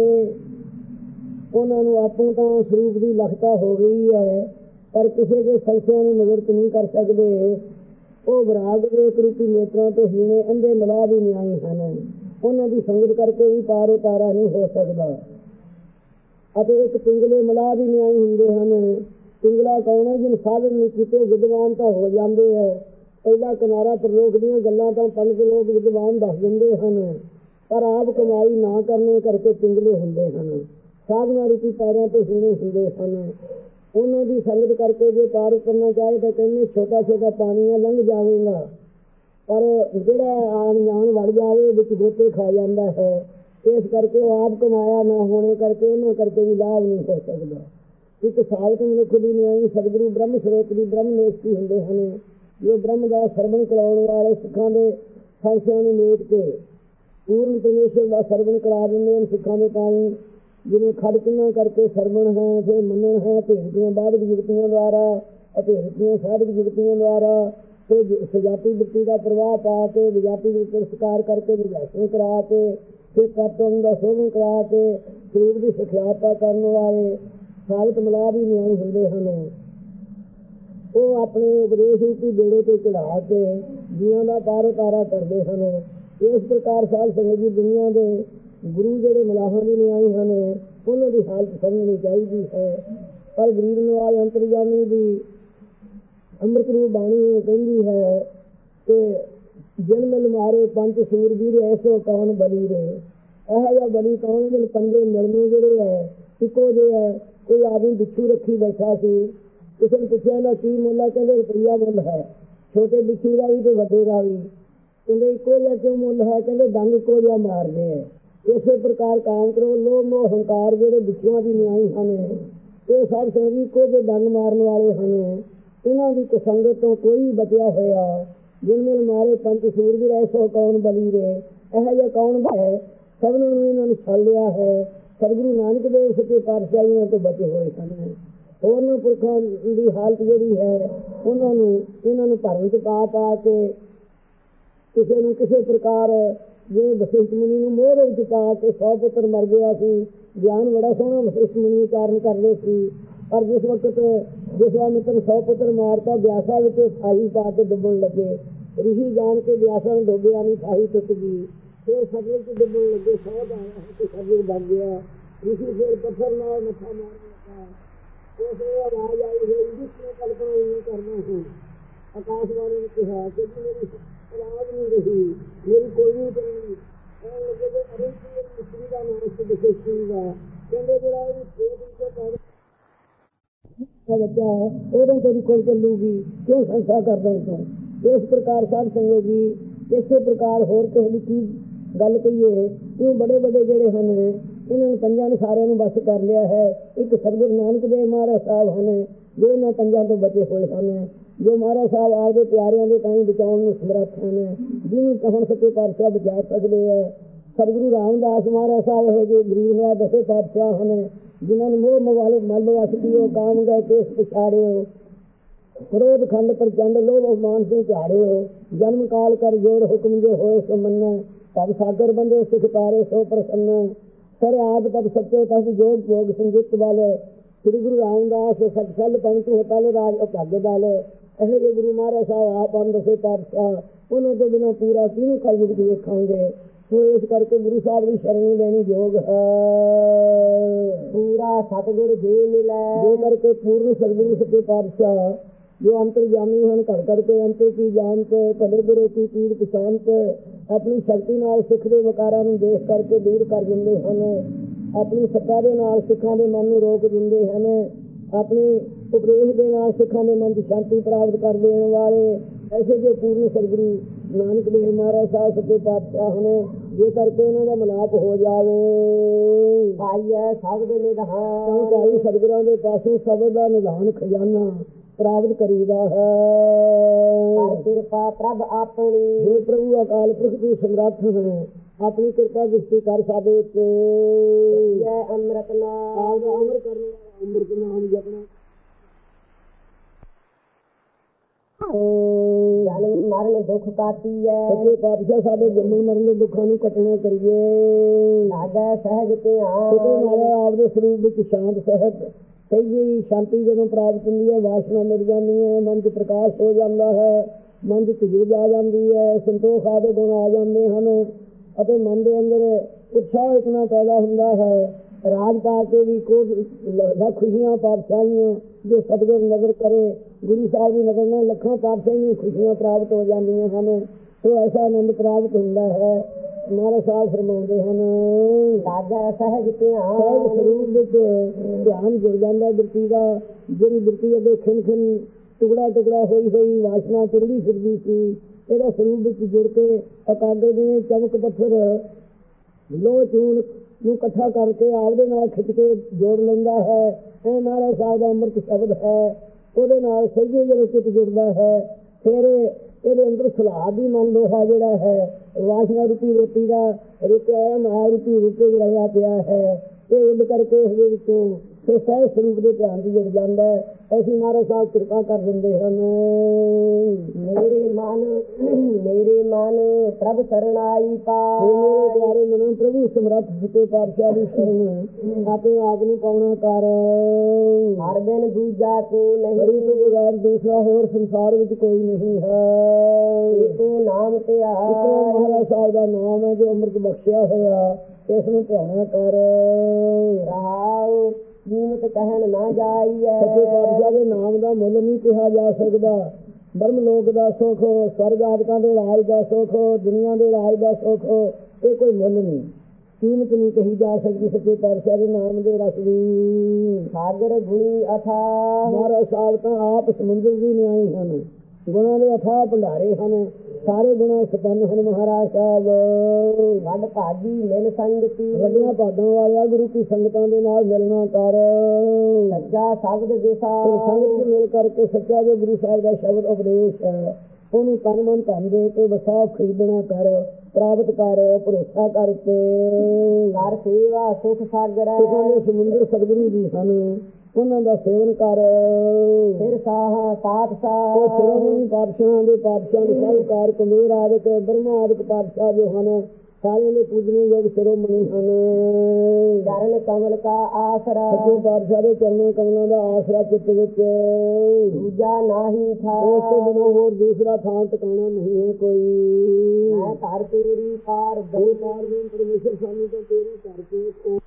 ਉਹਨਾਂ ਨੂੰ ਆਪੋਂ ਤਾਂ ਸਰੂਪ ਦੀ ਲਖਤਾ ਹੋ ਗਈ ਹੈ ਪਰ ਕਿਸੇ ਦੇ ਸੰਸ਼ਿਆਂ ਨੂੰ ਨਿਵਰਤ ਨਹੀਂ ਕਰ ਸਕਦੇ। ਉਹ ਵਿਰਾਗ ਦੇ ਰੂਪੀ ਨੇਤਰਾਂ ਤੋਂ ਹੀਣੇ ਅੰਧੇ ਮਲਾਹ ਵੀ ਨਿਆਈ ਹਨ, ਉਹਨਾਂ ਦੀ ਸੰਗਤ ਕਰਕੇ ਵੀ ਪਾਰ ਉਤਾਰਾ ਨਹੀਂ ਹੋ ਸਕਦਾ। ਅਤੇ ਇੱਕ ਪਿੰਗਲੇ ਮਲਾਹ ਵੀ ਨਿਆਈ ਹੁੰਦੇ ਹਨ। ਪਿੰਗਲਾ ਕੌਣ ਹੈ? ਜਿਹਨ ਸਾਧਨ ਨਹੀਂ ਕੀਤੇ ਵਿਦਵਾਨ ਤਾਂ ਹੋ ਜਾਂਦੇ ਹੈ। ਪਹਿਲਾ ਕਿਨਾਰਾ ਪ੍ਰਲੋਕ ਦੀਆਂ ਗੱਲਾਂ ਤਾਂ ਪੰਜ ਲੋਕ ਵਿਦਵਾਨ ਦੱਸ ਦਿੰਦੇ ਹਨ ਪਰ ਆਪ ਕਮਾਈ ਨਾ ਕਰਨੇ ਕਰਕੇ ਪਿੰਗਲੇ ਹੁੰਦੇ ਹਨ। ਸਾਧਨਾ ਰੂਪੀ ਪੈਰਾਂ ਤੋਂ ਹੀਣੇ ਹੁੰਦੇ ਹਨ। ਉਹਨਾਂ ਦੀ ਸੰਗਤ ਕਰਕੇ ਜੇ ਪਾਰ ਕਰਨਾ ਚਾਹੇ ਤਾਂ ਕਹਿੰਦੇ ਛੋਟਾ ਛੋਟਾ ਪਾਣੀ ਹੈ, ਲੰਘ ਜਾਵੇਗਾ, ਪਰ ਜਿਹੜਾ ਆਣ ਜਾਣ ਵੜ ਜਾਵੇ ਵਿੱਚ ਗੋਤੇ ਖਾ ਜਾਂਦਾ ਹੈ। ਇਸ ਕਰਕੇ ਉਹ ਆਪ ਕਮਾਇਆ ਨਾ ਹੋਣੇ ਕਰਕੇ ਉਹਨਾਂ ਕਰਕੇ ਵੀ ਲਾਭ ਨਹੀਂ ਹੋ ਸਕਦਾ। ਇੱਕ ਸਾਬਤ ਮਨੁੱਖ ਦੀ ਨਿਆਈ ਸਤਿਗੁਰੂ ਬ੍ਰਹਮ ਸਰੋਤ ਦੀ ਬ੍ਰਹਮ ਨੇਸ਼ਟੀ ਹੁੰਦੇ ਹਨ, ਜੋ ਬ੍ਰਹਮ ਦਾ ਸਰਵਣ ਕਰਾਉਣ ਵਾਲੇ ਸਿੱਖਾਂ ਦੇ ਸੰਸ਼ਿਆਂ ਨੂੰ ਮੇਟ ਕੇ ਪੂਰਨ ਪਰਮੇਸ਼ਰ ਦਾ ਸਰਵਣ ਕਰਾ ਦਿੰਦੇ ਹਨ। ਸਿੱਖਾਂ ਦੇ ਪਾਣੀ ਜਿਵੇਂ ਖੜ ਕਿੰਨਾ ਕਰਕੇ ਸਰਵਣ ਹੈ, ਫਿਰ ਮੰਨਣ ਹੈ, ਭੇਜਦੀਆਂ ਬਾਧਕ ਜੁਗਤੀਆਂ ਦੁਆਰਾ, ਅਭੇਜਦੀਆਂ ਸਾਧਕ ਜੁਗਤੀਆਂ ਦੁਆਰਾ, ਫਿਰ ਸਜਾਤੀ ਵృత్తి ਦਾ ਪ੍ਰਵਾਹ ਪਾ ਕੇ ਵਿਜਾਤੀ ਦੇ ਪੁਰਸਕਾਰ ਕਰਕੇ ਵਿਜਾਸਨ ਕਰਾ ਕੇ ਫਿਰ ਤਤਵ ਦਾ ਸੋਧਨ ਕਰਾ ਕੇ ਸਰੂਪ ਦੀ ਸਿਖਿਆਤਾ ਕਰਨ ਵਾਲੇ ਸਾਬਤ ਮਲਾਹ ਵੀ ਨਿਆਈ ਹੁੰਦੇ ਹਨ। ਉਹ ਆਪਣੇ ਉਪਦੇਸ਼ ਰੂਪੀ ਬੇੜੇ ਤੇ ਚੜਾ ਕੇ ਜੀਆਂ ਦਾ ਪਾਰ ਉਤਾਰਾ ਕਰਦੇ ਹਨ। ਇਸ ਪ੍ਰਕਾਰ ਸਾਧ ਸੰਗਤ ਜੀ ਦੁਨੀਆ ਦੇ ਗੁਰੂ ਜਿਹੜੇ ਮਲਾਹਾਂ ਦੀ ਨਿਆਈ ਹਨ ਉਹਨਾਂ ਦੀ ਹਾਲਤ ਸਮਝਣੀ ਚਾਹੀਦੀ ਹੈ। ਪਰ ਗਰੀਬ ਨਿਵਾਜ ਅੰਤਰਜਾਮੀ ਦੀ ਅੰਮ੍ਰਿਤ ਰੂਪ ਬਾਣੀ ਕਹਿੰਦੀ ਹੈ ਕਿ ਜਿਨ ਮਿਲ ਮਾਰੇ ਪੰਜ ਸੂਰਬੀਰ ਐਸੋ ਕੌਣ ਬਲੀ ਰੇ। ਇਹੋ ਜਿਹਾ ਬਲੀ ਕੌਣ? ਜਿਹਨ ਪੰਜੇ ਮਿਲਣੇ ਜਿਹੜੇ ਹੈ ਇੱਕੋ ਜਿਹੇ ਹੈ। ਕੋਈ ਆਦਮੀ ਬਿੱਛੂ ਰੱਖੀ ਬੈਠਾ ਸੀ, ਕਿਸੇ ਨੇ ਪੁੱਛਿਆ ਨਾ ਕੀ ਮੁੱਲ ਹੈ? ਕਹਿੰਦੇ ਰੁਪਈਆ ਮੁੱਲ ਹੈ। ਛੋਟੇ ਬਿੱਛੂ ਦਾ ਵੀ ਤੇ ਵੱਡੇ ਦਾ ਵੀ। ਕਹਿੰਦੇ ਇੱਕੋ ਜਿਹਾ ਕਿਉਂ ਮੁੱਲ ਹੈ? ਕਹਿੰਦੇ ਡੰਗ ਇੱਕੋ ਜਿਹਾ ਮਾਰਦੇ ਹੈ। ਇਸੇ ਪ੍ਰਕਾਰ ਕਾਮ ਕਰੋ ਲੋਭ ਮੋਹ ਹੰਕਾਰ ਜਿਹੜੇ ਬਿੱਛੂਆਂ ਦੀ ਨਿਆਈ ਹਨ ਇਹ ਸਭ ਸੰਗੀ ਇੱਕੋ ਜਿਹੇ ਡੰਗ ਮਾਰਨ ਵਾਲੇ ਹਨ। ਇਹਨਾਂ ਦੀ ਕੁਸੰਗਤ ਤੋਂ ਕੋਈ ਬਚਿਆ ਹੋਇਆ ਜਿਨ ਮਿਲ ਮਾਰੇ ਪੰਜ ਸੂਰਬੀਰ ਐਸੋ ਕੌਣ ਬਲੀ ਰੇ। ਇਹੋ ਜਿਹਾ ਕੌਣ ਹੈ? ਸਭਨਾਂ ਨੂੰ ਇਹਨਾਂ ਨੂੰ ਛੱਡ ਲਿਆ ਹੈ। ਸਤਿਗੁਰੂ ਨਾਨਕ ਦੇਵ ਸੱਚੇ ਪਾਤਸ਼ਾਹੀਆਂ ਤੋਂ ਬਚੇ ਹੋਏ ਹਨ। ਹੋਰਨਾਂ ਪੁਰਖਾਂ ਦੀ ਹਾਲਤ ਜਿਹੜੀ ਹੈ ਉਹਨਾਂ ਨੂੰ ਇਹਨਾਂ ਨੂੰ ਭਰਮ 'ਚ ਪਾ ਪਾ ਕੇ ਕਿਸੇ ਨੂੰ ਕਿਸੇ ਪ੍ਰਕਾਰ ਜਿਵੇਂ ਵਸਿਸ਼ਠ ਮੁਨੀ ਨੂੰ ਮੋਹ ਵਿੱਚ ਪਾ ਕੇ ਸੌ ਪੁੱਤਰ ਮਰ ਗਿਆ ਸੀ। ਗਿਆਨ ਬੜਾ ਸੋਹਣਾ ਵਸਿਸ਼ਠ ਮੁਨੀ ਉਚਾਰਨ ਕਰਦੇ ਸੀ ਪਰ ਜਿਸ ਵਕਤ ਵਿਸ਼ਵਾਮਿਤਰ ਸੌ ਪੁੱਤਰ ਮਾਰਤਾ ਵਿਆਸਾ ਵਿੱਚ ਫਾਹੀ ਪਾ ਕੇ ਡੁੱਬਣ ਲੱਗੇ। ਰਿਸ਼ੀ ਜਾਣ ਕੇ ਵਿਆਸਾ ਨੂੰ ਡੁੱਬਿਆ ਨਹੀਂ, ਫਾਹੀ ਟੁੱਟ ਗਈ। ਫਿਰ ਸਤਲੁਜ 'ਚ ਡੁੱਬਣ ਲੱਗੇ, ਸੌ ਆਇਆ ਤੇ ਸਤਲੁਜ ਡੱਬ ਗਿਆ। ਰਿਸ਼ੀ ਫਿਰ ਪੱਥਰ ਨਾਲ ਮੱਥਾ ਮਾਰ ਦਿੱਤਾ। ਉਸ ਆਵਾਜ਼ ਆਈ ਹੋਈ ਜਿਸ ਨੇ ਕਲਪਨਾ ਨਹੀਂ ਕਰਨਾ ਸੀ। ਆਕਾਸ਼ਵਾਣੀ ਨੇ ਕਿਹਾ ਕਿ ਮੇਰੀ ਆਵਾਜ਼ ਨਹੀਂ ਰਹੀ, ਮੇਰੀ ਕੋਈ ਨਹੀਂ ਕਰਨੀ। ਕਹਿਣ ਲੱਗੇ ਕਿ ਅਰੇ ਮਿਸਤਰੀ ਦਾ ਨਾਮ ਸੀ ਵਿਸ਼ੇਸ਼ੀ ਦਾ। ਕਹਿੰਦੇ ਜਿਹੜਾ ਇਹਨੂੰ ਛੇ ਦਿਨ ਤੋਂ ਪੈਦਾ ਬੱਚਾ ਹੈ ਉਦੋਂ ਤੇਰੀ ਕੋਲ ਚੱਲੂਗੀ, ਕਿਉਂ ਸੰਸਾ ਕਰਦਾ ਤੂੰ? ਇਸ ਪ੍ਰਕਾਰ ਸਾਧ ਸੰਗਤ ਜੀ ਇਸੇ ਪ੍ਰਕਾਰ ਹੋਰ ਕਿਸੇ ਦੀ ਕੀ ਗੱਲ ਕਹੀਏ। ਇਹ ਬੜੇ ਵੱਡੇ ਜਿਹੜੇ ਹਨ ਇਹਨਾਂ ਨੂੰ ਪੰਜਾਂ ਨੂੰ ਸਾਰਿਆਂ ਨੂੰ ਬਸ ਕਰ ਲਿਆ ਹੈ। ਇੱਕ ਸਤਿਗੁਰੂ ਨਾਨਕ ਦੇਵ ਮਹਾਰਾਜ ਸਾਹਿਬ ਹਨ ਜੋ ਇਹਨਾਂ ਪੰਜਾਂ ਤੋਂ ਬਚੇ ਹੋਏ ਹਨ, ਜੋ ਮਹਾਰਾਜ ਸਾਹਿਬ ਆਪਦੇ ਪਿਆਰਿਆਂ ਦੇ ਤਾਈਂ ਬਚਾਉਣ ਨੂੰ ਸਮਰੱਥ ਹਨ, ਜਿਹਨੂੰ ਕਹਣ ਸੱਚੇ ਪਾਤਸ਼ਾਹ ਬਚਾ ਸਕਦੇ ਹੈ। ਸਤਿਗੁਰੂ ਰਾਮਦਾਸ ਮਹਾਰਾਜ ਸਾਹਿਬ ਹੈ ਜੋ ਗਰੀਬ ਨਿਵਾਜ ਦਸੇ ਪਾਤਸ਼ਾਹ ਹਨ, ਜਿਨ੍ਹਾਂ ਨੂੰ ਮੋਹ ਮਵਾਲ ਮਲ ਵਸ ਦਿਓ, ਕਾਮ ਗਏ ਕੇਸ ਪਛਾੜਿਓ, ਕ੍ਰੋਧ ਖੰਡ ਪ੍ਰਚੰਡ ਲੋਭ ਮਾਨ ਸਿੰਘ ਝਾੜਿਓ, ਜਨਮ ਕਾਲ ਕਰ ਜੋੜ ਹੁਕਮ ਜੋ ਹੋਏ ਸੋ ਮੰਨੈ, ਭਵ ਸਾਗਰ ਬੰਦੇ ਸਿਖ ਤਾਰੇ ਸੋ ਪ੍ਰਸੰਨ, ਸਰ ਆਦ ਪਦ ਸੱਚੋ ਤਸ ਜੋਗ ਭੋਗ ਸੰਜੁਕਤ ਵਾਲੇ, ਸ੍ਰੀ ਗੁਰੂ ਰਾਮਦਾਸ ਸਤਸਲ ਪੰਥ ਹੋਤਲ ਰਾਜ ਅਭਾਗ ਵਾਲੇ। ਇਹੋ ਜਿਹੇ ਗੁਰੂ ਮਹਾਰਾਜ ਸਾਹਿਬ ਆਪ ਹਨ ਦਸੇ ਪਾਤਸ਼ਾਹ, ਉਹਨਾਂ ਤੋਂ ਬਿਨਾਂ ਪੂਰਾ ਕਿਹਨੂੰ ਕਲਯੁਗ ਵੇਖਾਂਗੇ। ਸੋ ਇਸ ਕਰਕੇ ਗੁਰੂ ਸਾਹਿਬ ਦੀ ਸ਼ਰਣੀ ਲੈਣੀ ਯੋਗ ਹੈ। ਪੂਰਾ ਸਤਿਗੁਰ ਜੀ ਮਿਲੈ ਜੋ ਕਰਕੇ ਪੂਰਨ ਸਤਿਗੁਰੂ ਸੱਚੇ ਪਾਤਸ਼ਾਹ ਜੋ ਅੰਤਰਜਾਮੀ ਹਨ ਘੜ ਘੜ ਕੇ ਅੰਤਰ ਕੀ ਜਾਣ ਤੇ ਭਲੇ ਬੁਰੇ ਕੀ ਪੀੜ ਪਛਾਣ ਤੇ ਆਪਣੀ ਸ਼ਕਤੀ ਨਾਲ ਸਿੱਖ ਦੇ ਵਿਕਾਰਾਂ ਨੂੰ ਦੇਖ ਕਰਕੇ ਦੂਰ ਕਰ ਦਿੰਦੇ ਹਨ। ਆਪਣੀ ਸੱਤਾ ਦੇ ਨਾਲ ਸਿੱਖਾਂ ਦੇ ਮਨ ਨੂੰ ਰੋਕ ਦਿੰਦੇ ਹਨ। ਆਪਣੇ ਉਪਦੇਸ਼ ਦੇ ਨਾਲ ਸਿੱਖਾਂ ਦੇ ਮਨ ਦੀ ਸ਼ਾਂਤੀ ਪ੍ਰਾਪਤ ਕਰ ਦੇਣ ਵਾਲੇ ਐਸੇ ਜੋ ਪੂਰਨ ਸਤਿਗੁਰੂ ਨਾਨਕ ਦੇਵ ਮਹਾਰਾਜ ਸਾਹਿਬ ਸੱਚੇ ਪਾਤਸ਼ਾਹ ਹਨ। ਜੇ ਕਰਕੇ ਉਹਨਾਂ ਦਾ ਮਿਲਾਪ ਹੋ ਜਾਵੇ। ਪਾਈਐ ਸ਼ਬਦ ਨਿਧਾਨ, ਭਾਈ ਸਤਿਗੁਰਾਂ ਦੇ ਪਾਸੋਂ ਸ਼ਬਦ ਦਾ ਨਿਧਾਨ ਖਜ਼ਾਨਾ ਪ੍ਰਾਪਤ ਕਰੀਦਾ ਹੈ। ਹਰ ਕਿਰਪਾ ਪ੍ਰਭ ਆਪਣੀ, हे ਪ੍ਰਭੂ ਅਕਾਲ ਪੁਰਖ ਤੂੰ ਸਮਰੱਥ ਹੈ, ਆਪਣੀ ਕਿਰਪਾ ਦ੍ਰਿਸ਼ਟੀ ਕਰ ਸਾਡੇ ਉੱਤੇ। ਜੈ ਅੰਮ੍ਰਿਤ ਨਾਮ, ਅਮਰ ਕਰਨਾ ਅੰਮ੍ਰਿਤ ਨਾਮ ਜਪਣਾ। ਜਨਮ ਮਰਨ ਦੁੱਖ ਕਾਟੀਐ, ਸੱਚੇ ਪਾਤਸ਼ਾਹ ਸਾਡੇ ਜਨਮ ਮਰਨ ਦੇ ਦੁੱਖਾਂ ਨੂੰ ਕੱਟਣਾ ਕਰੀਏ। ਲਾਗੈ ਸਹਿਜ ਧਿਆਨ, ਮਾਰੇ ਆਪਦੇ ਸਰੂਪ ਵਿੱਚ ਸ਼ਾਂਤ ਸਹਿਤ ਸਹੀ ਸ਼ਾਂਤੀ ਜਦੋਂ ਪ੍ਰਾਪਤ ਹੁੰਦੀ ਹੈ, ਵਾਸ਼ਨਾ ਮਿਟ ਜਾਂਦੀ ਹੈ, ਮਨ ਚ ਪ੍ਰਕਾਸ਼ ਹੋ ਜਾਂਦਾ ਹੈ, ਮਨ ਚ ਧੀਰਜ ਆ ਜਾਂਦੀ ਹੈ, ਸੰਤੋਖ ਆਦਿ ਗੁਣ ਆ ਜਾਂਦੇ ਹਨ ਅਤੇ ਮਨ ਦੇ ਅੰਦਰ ਉਤਸ਼ਾਹ ਇਤਨਾ ਪੈਦਾ ਹੁੰਦਾ ਹੈ। ਰਾਜ ਪਾ ਕੇ ਵੀ ਕੋਈ ਖੁਸ਼ੀਆਂ ਪਾਤਸ਼ਾਹੀਆਂ ਜੇ ਸਤਿਗੁਰ ਨਜ਼ਰ ਕਰੇ, ਗੁਰੂ ਸਾਹਿਬ ਦੀ ਨਜ਼ਰ ਨਾਲ ਲੱਖਾਂ ਪਾਤਸ਼ਾਹੀਆਂ ਖੁਸ਼ੀਆਂ ਪ੍ਰਾਪਤ ਹੋ ਜਾਂਦੀਆਂ ਹਨ। ਸੋ ਐਸਾ ਆਨੰਦ ਪ੍ਰਾਪਤ ਹੁੰਦਾ ਹੈ। ਮਹਾਰਾਜ ਸਾਹਿਬ ਫਰਮਾਉਂਦੇ ਹਨ, ਲਾਗੈ ਸਹਿਜ ਧਿਆਨ, ਸਹਿਜ ਸਰੂਪ ਵਿੱਚ ਧਿਆਨ ਜੁੜ ਜਾਂਦਾ ਬਿਰਤੀ ਦਾ। ਜਿਹੜੀ ਬਿਰਤੀ ਅੱਗੇ ਖਿੰਨ ਖਿੰਨ ਟੁਕੜਾ ਟੁਕੜਾ ਹੋਈ ਹੋਈ ਵਾਸ਼ਨਾ ਤੁਰਦੀ ਫਿਰਦੀ ਸੀ, ਇਹਦਾ ਸਰੂਪ ਵਿੱਚ ਜੁੜ ਕੇ ਇਕਾਗਰ ਜਿਵੇਂ ਚਮਕ ਪੱਥਰ ਲੋਹ ਚੂਨ ਨੂੰ ਇਕੱਠਾ ਕਰਕੇ ਆਪਦੇ ਨਾਲ ਖਿੱਚ ਕੇ ਜੋੜ ਲੈਂਦਾ ਹੈ। ਇਹ ਮਹਾਰਾਜ ਸਾਹਿਬ ਦਾ ਅੰਮ੍ਰਿਤ ਸ਼ਬਦ ਹੈ, ਉਹਦੇ ਨਾਲ ਸਹਿਜੇ ਜਦੋਂ ਚਿੱਤ ਜੁੜਦਾ ਹੈ, ਫਿਰ ਇਹਦੇ ਅੰਦਰ ਸਲਾਹ ਦੀ ਮਨ ਲੋਹਾ ਜਿਹੜਾ ਹੈ, ਵਾਸ਼ਨਾ ਰੂਪੀ ਰੋਟੀ ਦਾ ਰੁਕਿਆ ਮਹਾ ਰੂਪੀ ਰੂਪੇ ਰਹਿਆ ਪਿਆ ਹੈ, ਇਹ ਉੱਡ ਕਰਕੇ ਇਸਦੇ ਵਿੱਚੋਂ ਫਿਰ ਸਹਿਜ ਸਰੂਪ ਦੇ ਧਿਆਨ ਚ ਜੁੜ ਜਾਂਦਾ ਹੈ। ਐਸੀ ਮਹਾਰਾਜ ਸਾਹਿਬ ਕਿਰਪਾ ਕਰ ਦਿੰਦੇ ਹਨ। ਮੇਰੇ ਮਨ ਮੇਰੇ ਮਨ ਪ੍ਰਭ ਸਰਣਾਈ ਪਾ, ਮੇਰੇ ਪਿਆਰੇ ਮਨੋਂ ਪ੍ਰਭੂ ਸਮਰੱਥ ਸੱਚੇ ਪਾਤਸ਼ਾਹ ਦੀ ਸ਼ਰਨ ਆਪੇ ਆਪ ਨੂੰ ਪਾਉਣਾ ਕਰ। ਹਰ ਬਿਨ ਦੂਜਾ ਕੋ ਨਹੀਂ, ਹਰੀ ਤੋਂ ਬਗੈਰ ਦੂਸਰਾ ਹੋਰ ਸੰਸਾਰ ਵਿੱਚ ਕੋਈ ਨਹੀਂ ਹੈ। ਤੂੰ ਨਾਮ ਤੇ ਆ, ਮਹਾਰਾਜ ਸਾਹਿਬ ਦਾ ਨਾਮ ਹੈ ਜੋ ਅੰਮ੍ਰਿਤ ਬਖਸ਼ਿਆ ਹੋਇਆ, ਇਸ ਨੂੰ ਧਿਆਨਾ ਕਰ। ਰਹਾਉ ਕੀਮਤ ਕਹਿਣ ਨਾ ਜਾਈਐ, ਸੱਚੇ ਪਾਤਸ਼ਾਹ ਦੇ ਨਾਮ ਦਾ ਮੁੱਲ ਨਹੀਂ ਕਿਹਾ ਜਾ ਸਕਦਾ। ਬ੍ਰਹਮ ਲੋਕ ਦਾ ਸੁੱਖ, ਸਵਰਗ ਆਦਿਕਾਂ ਦੇ ਰਾਜ ਦਾ ਸੁੱਖ, ਦੁਨੀਆ ਦੇ ਰਾਜ ਦਾ ਸੁੱਖ, ਇਹ ਕੋਈ ਮੁੱਲ ਨਹੀਂ, ਕੀਮਤ ਨਹੀਂ ਕਹੀ ਜਾ ਸਕਦੀ ਸੱਚੇ ਪਾਤਸ਼ਾਹ ਦੇ ਨਾਮ ਦੇ ਰਸ ਦੀ। ਸਾਗਰ ਗੁਣੀ ਅਥਾਹ, ਮਹਾਰਾਜ ਸਾਹਿਬ ਤਾਂ ਆਪ ਸਮੁੰਦਰ ਦੀ ਨਿਆਈ ਹਨ, ਗੁਣਾਂ ਦੇ ਅਥਾਹ ਭੰਡਾਰੇ ਹਨ, ਸਾਰੇ ਗੁਣਾਂ ਸੰਪੰਨ ਹਨ ਮਹਾਰਾਜ ਸਾਹਿਬ। ਵੱਡ ਭਾਗੀ ਮਿਲ ਸੰਗਤੀ, ਵੱਡੀਆਂ ਭਾਗਾਂ ਵਾਲਿਆ ਗੁਰੂ ਕੀ ਸੰਗਤਾਂ ਦੇ ਨਾਲ ਮਿਲਣਾ ਕਰ। ਸੱਚਾ ਸ਼ਬਦ ਦਿਸਾ, ਸੰਗਤ ਚ ਮਿਲ ਕਰਕੇ ਸੱਚਾ ਜੋ ਗੁਰੂ ਸਾਹਿਬ ਦਾ ਸ਼ਬਦ ਉਪਦੇਸ਼ ਹੈ, ਉਹਨੂੰ ਤਨ ਮਨ ਧਨ ਦੇ ਕੇ ਵਸਾ ਖਰੀਦਣਾ ਕਰ, ਪ੍ਰਾਪਤ ਕਰ, ਭਰੋਸਾ ਕਰਕੇ ਕਰ। ਸੇਵਾ ਸੁਖ ਸਾਗਰ, ਸੁਖਾਂ ਦੇ ਸਮੁੰਦਰ ਸਤਿਗੁਰੂ ਜੀ ਹਨ, ਉਹਨਾਂ ਦਾ ਸੇਵਨ ਕਰ। ਫਿਰ ਸਾਹ ਪਾਤਸ਼ਾਹ, ਉਹ ਸ਼੍ਰੋਮਣੀ ਪਾਤਸ਼ਾਹਾਂ ਦੇ ਪਾਤਸ਼ਾਹ ਦੇ ਸਾਹਿਬਕਾਰ ਕੁਬੇਰ ਆਦਿਕ ਬ੍ਰਹਮਾ ਆਦਿਕ ਪਾਤਸ਼ਾਹ ਜੋ ਹਨ, ਸਾਰਿਆਂ ਦੇ ਪੂਜਨੇ ਯੋਗ ਸ਼੍ਰੋਮਣੀ ਹਨ। ਚਰਨ ਕਮਲ ਕਾ ਆਸਰਾ, ਸੱਚੇ ਪਾਤਸ਼ਾਹ ਦੇ ਚਰਨਾਂ ਕਮਲਾਂ ਦਾ ਆਸਰਾ ਚਿੱਤ ਵਿੱਚ। ਦੂਜਾ ਨਾਹੀ ਥਾ, ਉਸ ਤੋਂ ਬਿਨਾਂ ਹੋਰ ਦੂਸਰਾ ਥਾਂ ਟਿਕਾਣਾ ਨਹੀਂ ਹੈ ਕੋਈ। ਮੈਂ ਘਰ ਤੇਰੀ ਪਾਰ ਦੋ ਪਾਰ ਦੇ ਪਰਮੇਸ਼ਰ ਸਾਨੂੰ ਤਾਂ ਤੇਰੀ ਕਰਕੇ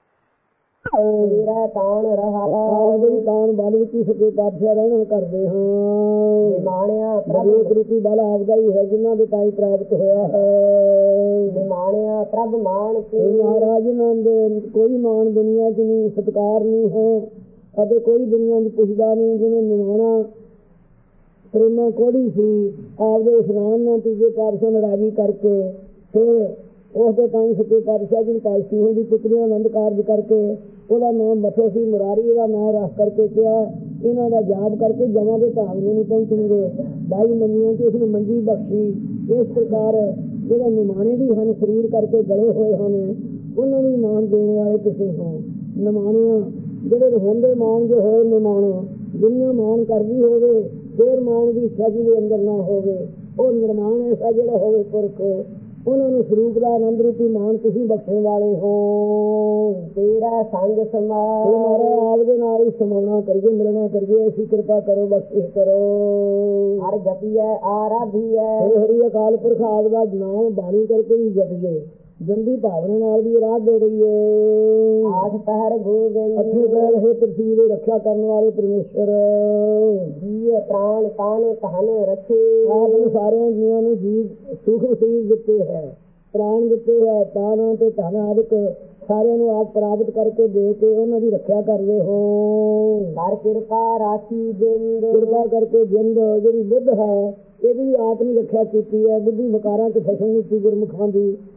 ਮੇਰਾ ਤਾਣ ਰਹਾ, ਤਾਣ ਬਲ ਵਿੱਚ ਸੱਚੇ ਪਾਤਸ਼ਾਹ ਰਹਿਣਾ ਕਰਦੇ ਹਾਂ। ਨਿਮਾਣਿਆ ਪ੍ਰਭ ਰੂਪੀ ਬਲ ਆਪਦਾ ਹੀ ਹੈ, ਜਿਨ੍ਹਾਂ ਦੇ ਤਾਈ ਪ੍ਰਾਪਤ ਹੋਇਆ ਹੈ। ਨਿਮਾਣਿਆ ਪ੍ਰਭ ਮਾਨ ਕੇ, ਮਹਾਰਾਜ ਨਾਮ ਦੇ ਕੋਈ ਮਾਣ ਦੁਨੀਆ ਚ ਨਹੀਂ, ਸਤਿਕਾਰ ਨਹੀਂ ਹੈ ਅਤੇ ਕੋਈ ਦੁਨੀਆ ਚ ਪੁੱਛਦਾ ਨਹੀਂ। ਜਿਵੇਂ ਨਿਮਾਣਾ ਪ੍ਰੇਮਾ ਕੋੜੀ ਸੀ, ਆਪਦੇ ਇਸ਼ਨਾਨ ਨਾਲ ਤੀਜੇ ਪਾਤਸ਼ਾਹ ਨੂੰ ਰਾਜੀ ਕਰਕੇ ਫਿਰ ਉਸਦੇ ਤਾਈ ਸੱਚੇ ਪਾਤਸ਼ਾਹ ਜੀ ਨੂੰ ਪਾਲਸੀ ਹੁੰਦੀ ਪੁੱਤਰੀਆਂ ਆਨੰਦ ਕਾਰਜ ਕਰਕੇ ਉਹਦਾ ਨਾਮ ਮੱਥੋ ਸੀ ਮੁਰਾਰੀ, ਉਹਦਾ ਨਾਮ ਰੱਖ ਕਰਕੇ ਕਿਹਾ ਇਹਨਾਂ ਦਾ ਜਾਪ ਕਰਕੇ ਜਮਾਂ ਦੇ ਭਾਵ ਨੂੰ ਨਹੀਂ ਪਹੁੰਚਣਗੇ। ਬਾਈ ਮੰਨੀਆਂ ਕਿ ਇਸਨੂੰ ਮੰਜੀ ਬਖਸ਼ੀ। ਇਸ ਪ੍ਰਕਾਰ ਜਿਹੜੇ ਨਿਮਾਣੇ ਵੀ ਹਨ, ਸਰੀਰ ਕਰਕੇ ਗਲੇ ਹੋਏ ਹਨ, ਉਹਨਾਂ ਨੂੰ ਮਾਣ ਦੇਣ ਵਾਲੇ ਤੁਸੀਂ ਹੋ। ਨਿਮਾਣਿਆਂ ਜਿਹੜੇ ਹੁੰਦੇ ਮਾਣ ਜੋ ਹੋਏ ਨਿਮਾਣ, ਦੁਨੀਆ ਮਾਣ ਕਰਦੀ ਹੋਵੇ ਫੇਰ ਮਾਣ ਦੀ ਇੱਛਾ ਜਿਹਦੇ ਅੰਦਰ ਨਾ ਹੋਵੇ, ਉਹ ਨਿਰਮਾਣ ਐਸਾ ਜਿਹੜਾ ਹੋਵੇ ਪੁਰਖ, ਉਹਨਾਂ ਨੂੰ ਸਰੂਪ ਦਾ ਆਨੰਦ ਰੂਪੀ ਮਾਣ ਤੁਸੀਂ ਬਖਸ਼ਣ ਵਾਲੇ ਹੋ। ਤੇਰਾ ਸੰਗ ਸਮਾ, ਮਾਰਾ ਆਪਦੇ ਨਾਲ ਹੀ ਸਮਾਉਣਾ ਕਰੀਏ, ਮਿਲਣਾ ਕਰੀਏ, ਐਸੀ ਕਿਰਪਾ ਕਰੋ, ਬਖਸ਼ਿਸ਼ ਕਰੋ। ਹਰ ਜਪੀਐ ਆਰਾਧੀਐ, ਹਰੀ ਅਕਾਲ ਪੁਰਖ ਆਪ ਦਾ ਨਾਮ ਬਾਣੀ ਕਰਕੇ ਵੀ ਜਪੀਏ, ਜੰਦੀ ਭਾਵਨਾ ਨਾਲ ਵੀ ਰਾਹ ਦੇ ਰਹੀਏ। ਆਠ ਪਹਿਰ ਗੋਬਿੰਦ, ਅੱਠੇ ਪਹਿਰ ਹੈ ਪ੍ਰਿਥਵੀ ਦੇ ਰੱਖਿਆ ਕਰਨ ਵਾਲੇ ਪਰਮੇਸ਼ਰ। ਜੀਅ ਪ੍ਰਾਣ ਤਨ ਧਨ ਰੱਖੇ, ਆਪ ਨੂੰ ਸਾਰਿਆਂ ਜੀਵਾਂ ਨੂੰ ਜੀਵ ਸੁਖ ਵਸੀਬ ਦਿੱਤੇ ਹੈ, ਪ੍ਰਾਣ ਦਿੱਤੇ ਹੈ, ਤਨ ਤੇ ਧਨ ਆਦਿਕ ਸਾਰਿਆਂ ਨੂੰ ਆਪ ਪ੍ਰਾਪਤ ਕਰਕੇ ਦੇ ਕੇ ਉਹਨਾਂ ਦੀ ਰੱਖਿਆ ਕਰਦੇ ਹੋ। ਹਰ ਕਿਰਪਾ ਰਾਖੀ ਜਿੰਦ, ਕਿਰਪਾ ਕਰਕੇ ਜਿੰਦ ਜਿਹੜੀ ਬੁੱਧ ਹੈ ਇਹਦੀ ਵੀ ਆਪ ਨੇ ਰੱਖਿਆ ਕੀਤੀ ਹੈ। ਬੁੱਧੀ ਵਿਕਾਰਾਂ ਚ ਫਸਣ ਨਹੀਂ ਸੀ ਗੁਰਮੁਖਾਂ ਦੀ,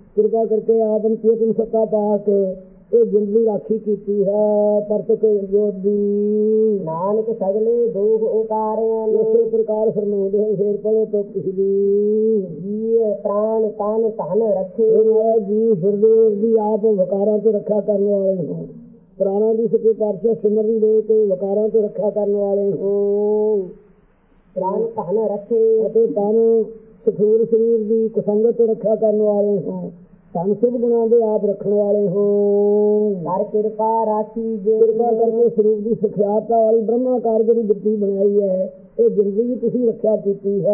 ਕਿਰਪਾ ਕਰਕੇ ਆਪ ਨੂੰ ਚੇਤਨ ਸੱਤਾ ਪਾ ਕੇ ਇਹ ਜ਼ਿੰਦਗੀ ਰਾਖੀ ਕੀਤੀ ਹੈ ਪਰਤਕ ਜੋਤ ਦੀ। ਨਾਨਕ ਸਗਲੇ ਦੁਖ ਉਤਾਰਿਆ ਇਸੇ ਪ੍ਰਕਾਰ ਫਰਮਾਉਂਦੇ ਹਨ। ਫੇਰ ਪੜੋ ਤੋਂ ਪਿਛਲੀ ਜੀ ਪ੍ਰਾਣ ਤਨ ਧਨ ਰੱਖੇ। ਜੀ ਹਿਰਦੇ ਦੀ ਆਪ ਵਕਾਰਾਂ ਤੋਂ ਰੱਖਿਆ ਕਰਨ ਵਾਲੇ ਹੋ। ਪ੍ਰਾਣਾਂ ਦੀ ਸੱਚੇ ਪਾਤਸ਼ਾਹ ਸਿਮਰਨ ਦੇ ਕੇ ਵਕਾਰਾਂ ਤੋਂ ਰੱਖਿਆ ਕਰਨ ਵਾਲੇ ਹੋ। ਪ੍ਰਾਣ ਧਨ ਰੱਖੇ ਅਤੇ ਤਨ ਸਥੂਲ ਸਰੀਰ ਦੀ ਕੁਸੰਗਤ ਤੋਂ ਰੱਖਿਆ ਕਰਨ ਵਾਲੇ ਹੋ। ਧਨ ਸ਼ੁਭ ਗੁਣਾਂ ਦੇ ਆਪ ਰੱਖਣ ਵਾਲੇ ਹੋ। ਕਰ ਕਿਰਪਾ ਰਾਖੀ ਜੇ ਕਿਰਪਾ ਕਰਕੇ ਸਰੂਪ ਦੀ ਸਿਖਿਆਤਾ ਵਾਲੀ ਬ੍ਰਹਮਾਕਾਰ ਜਿਹੜੀ ਬਿਰਤੀ ਬਣਾਈ ਹੈ ਇਹ ਬਿਰਤੀ ਵੀ ਤੁਸੀਂ ਰੱਖਿਆ ਕੀਤੀ ਹੈ।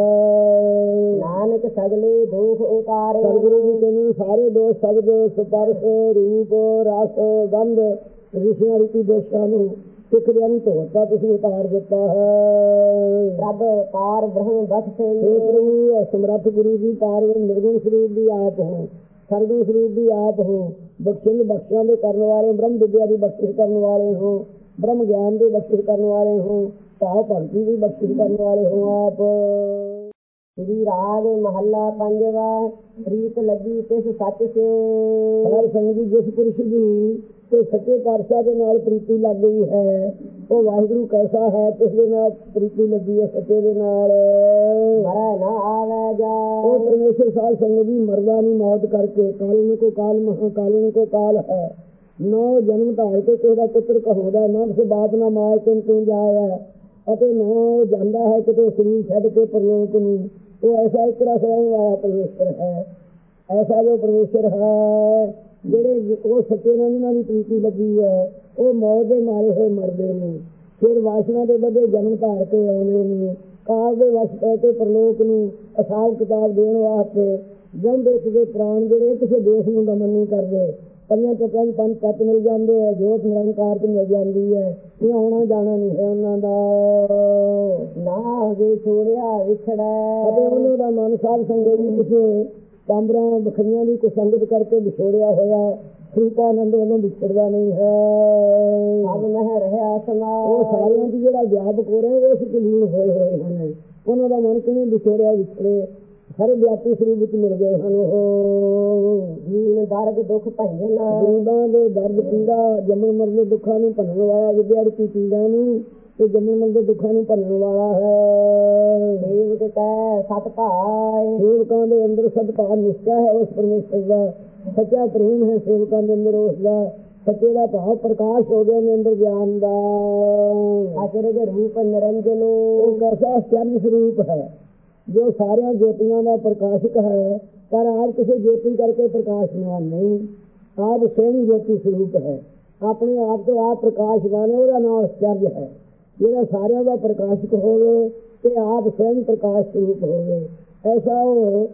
ਨਾਨਕ ਸਗਲੇ ਦੋਖ ਉਤਾਰੇ। ਸਤਿਗੁਰੂ ਜੀ ਕਹਿੰਦੇ ਸਾਰੇ ਦੋਸ਼ ਸ਼ਬਦ ਸਪਰਸ਼ ਰੂਪ ਰਸ ਗੰਧ ਰਿਸ਼ੀਆਂ ਰੂਪੀ ਦੋਸ਼ਾਂ ਨੂੰ ਸਿੱਖਦਿਆਂ ਨੂੰ ਧੋਤਾ ਤੁਸੀਂ ਉਤਾਰ ਦਿੱਤਾ ਹੈ। ਰੱਬ ਪਾਰ ਬ੍ਰਹਮ ਬਖਸ਼ੇ। ਇਹ ਪ੍ਰਭੂ ਸਮਰੱਥ ਗੁਰੂ ਜੀ ਪਾਰ ਨਿਰਗੁਣ ਸਰੂਪ ਦੀ ਆਪ ਹੋ। ਸਰਗੁਣ ਸਰੂਪ ਦੀ ਆਪ ਹੋ। ਬਖਸ਼ਿਸ਼ ਬਖਸ਼ਿਆਂ ਦੇ ਕਰਨ ਵਾਲੇ ਬ੍ਰਹਮ ਵਿਦਿਆ ਦੀ ਬਖਸ਼ਿਸ਼ ਕਰਨ ਵਾਲੇ ਹੋ। ਬ੍ਰਹਮ ਗਿਆਨ ਦੀ ਬਖਸ਼ਿਸ਼ ਕਰਨ ਵਾਲੇ ਹੋ। ਭਾਵ ਭਗਤੀ ਦੀ ਬਖਸ਼ਿਸ਼ ਕਰਨ ਵਾਲੇ ਹੋ ਆਪ। ਸ੍ਰੀ ਰਾਗ ਮਹੱਲਾ ਪੰਜਵਾ। ਪ੍ਰੀਤ ਲੱਗੀ ਤਿਸ ਸੱਚ ਸਿਓ। ਹਰ ਸੰਗੀ ਜਿਸ ਪੁਰਸ਼ ਦੀ ਤੇ ਸੱਚੇ ਪਾਤਸ਼ਾਹ ਦੇ ਨਾਲ ਪ੍ਰੀਤੀ ਲੱਗ ਗਈ ਹੈ ਉਹ ਵਾਹਿਗੁਰੂ ਕੈਸਾ ਹੈ ਕਿਸ ਦੇ ਨਾਲ ਪ੍ਰੀਤੀ ਲੱਗੀ ਹੈ ਸੱਚੇ ਦੇ ਨਾਲ। ਮਰੈ ਨਾ ਆਵੇ ਜਾ। ਉਹ ਪਰਮੇਸ਼ਰ ਸਾਧ ਸੰਗਤ ਜੀ ਮਰਦਾ ਨਹੀਂ ਮੌਤ ਕਰਕੇ। ਕਾਲਨ ਕੋ ਕਾਲ ਮਹਾ ਕਾਲਨ ਕੋ ਕਾਲ ਹੈ। ਨਾ ਜਨਮ ਧਾਰ ਕੇ ਕਿਸੇ ਦਾ ਪੁੱਤਰ ਕਹਾਉਂਦਾ ਨਾ ਕਿਸੇ ਬਾਪ ਨਾ ਮਾਂ ਕਿਨ ਤੂੰ ਜਾਇਆ ਅਤੇ ਨਾ ਉਹ ਜਾਂਦਾ ਹੈ ਕਿਤੇ ਸਰੀਰ ਛੱਡ ਕੇ ਪਰਲੋਕ ਨੂੰ। ਉਹ ਐਸਾ ਇੱਕ ਰਸ ਰਹਿਣ ਵਾਲਾ ਪਰਮੇਸ਼ਰ ਹੈ। ਐਸਾ ਜੋ ਪਰਮੇਸ਼ਰ ਹੈ ਜਿਹੜੇ ਉਹ ਸੱਚੇ ਨਾਲ ਉਹਨਾਂ ਦੀ ਪ੍ਰੀਤੀ ਲੱਗੀ ਹੈ ਉਹ ਮੌਤ ਦੇ ਮਾਰੇ ਹੋਏ ਮਰਦੇ ਨੇ। ਫਿਰ ਵਾਸ਼ਨਾ ਦੇ ਵੱਡੇ ਜਨਮ ਧਾਰ ਕੇ ਆਉਂਦੇ ਨੇ। ਕਾਲ ਦੇ ਵਸ਼ ਪੈ ਕੇ ਪਰਲੋਕ ਨੂੰ ਹਿਸਾਬ ਕਿਤਾਬ ਦੇਣ ਵਾਸਤੇ ਜਨ ਇੱਕ ਦੇ ਪ੍ਰਾਣ ਜਿਹੜੇ ਕਿਸੇ ਦੇਸ਼ ਨੂੰ ਦਮਨ ਨਹੀਂ ਕਰਦੇ। ਪੰਜਾਂ ਤੱਤਾਂ ਚ ਪੰਜ ਤੱਤ ਮਿਲ ਜਾਂਦੇ ਹੈ। ਜੋਤ ਨਿਰੰਕਾਰ ਚ ਮਿਲ ਜਾਂਦੀ ਹੈ। ਇਹ ਆਉਣਾ ਜਾਣਾ ਨਹੀਂ ਹੈ ਉਹਨਾਂ ਦਾ। ਨਾ ਜੇ ਛੋੜਿਆ ਵਿਛੜਾ ਅਤੇ ਉਹਨਾਂ ਦਾ ਮਨ ਸਾਧ ਸੰਗਤ ਜੀ ਕਿਸੇ ਕਾਂਬਰਾਂ ਬਖਰੀਆਂ ਦੀ ਕੁਸੰਗਤ ਕਰਕੇ ਵਿਛੋੜਿਆ ਹੋਇਆ ਸਰੂਪਾਨੰਦ ਵੱਲੋਂ ਵਿਛੜਦਾ ਨਹੀਂ ਹੈ। ਸਭ ਮਹਿ ਰਹਿਆ ਸਮਾ। ਉਹ ਸਾਰਿਆਂ ਦੀ ਜਿਹੜਾ ਵਿਆਪਕ ਹੋ ਰਿਹਾ ਉਸ ਚ ਲੀਨ ਹੋਏ ਹੋਏ ਹਨ। ਉਹਨਾਂ ਦਾ ਮਨ ਕਿਵੇਂ ਵਿਛੋੜਿਆ ਵਿਛੜੇ ਹਰ ਵਿਆਪੀ ਸਰੂਪ ਵਿੱਚ ਮਿਲ ਗਏ ਹਨ। ਉਹ ਜੀਵਨ ਦਰਦ ਦੁੱਖ ਭੰਜਨ। ਗਰੀਬਾਂ ਦੇ ਦਰਦ ਪੀੜਾ ਜੰਮਣ ਮਰਨ ਦੇ ਦੁੱਖਾਂ ਨੂੰ ਭੰਨਣ ਵਾਲਾ ਵਿਦਿਆ ਰੂਪੀ ਪੀੜਾ ਨੂੰ ਤੇ ਜੰਮਣ ਮਰਨ ਦੇ ਦੁੱਖਾਂ ਨੂੰ ਭੰਨਣ ਵਾਲਾ ਹੈ। ਸੇਵਕ ਕੈ ਸਤ ਭਾਇ। ਸੇਵਕਾਂ ਦੇ ਅੰਦਰ ਸਤ ਭਾਵ ਨਿਸ਼ਚਾ ਹੈ ਉਸ ਪਰਮੇਸ਼ਰ ਦਾ। ਸੱਚਾ ਪ੍ਰੇਮ ਹੈ ਸੇਵਕਾਂ ਦੇ ਅੰਦਰ ਉਸ ਦਾ। ਸੱਚੇ ਦਾ ਭਾਵ ਪ੍ਰਕਾਸ਼ ਹੋ ਗਿਆ ਨੇ ਅੰਦਰ ਗਿਆਨ ਦਾ। ਅਚਰਜ ਰੂਪ ਨਿਰੰਜਨੋ। ਉਹ ਕੈਸਾ ਚੰਦ ਸਰੂਪ ਹੈ ਜੋ ਸਾਰਿਆਂ ਜੋਤੀਆਂ ਦਾ ਪ੍ਰਕਾਸ਼ਕ ਹੈ ਪਰ ਆਪ ਕਿਸੇ ਜੋਤੀ ਕਰਕੇ ਪ੍ਰਕਾਸ਼ਮਾਨ ਨਹੀਂ। ਆਪ ਸਵੈੰ ਜੋਤੀ ਸਰੂਪ ਹੈ। ਆਪਣੇ ਆਪ ਤੋਂ ਆਪ ਪ੍ਰਕਾਸ਼ਮਾਨ ਹੈ। ਉਹਦਾ ਨਾਮ ਅਚਰਜ ਹੈ ਜਿਹੜਾ ਸਾਰਿਆਂ ਦਾ ਪ੍ਰਕਾਸ਼ਕ ਹੋਵੇ ਤੇ ਆਪ ਸਵੈੰ ਪ੍ਰਕਾਸ਼ ਸਰੂਪ ਹੋਵੇ। ਐਸਾ ਉਹ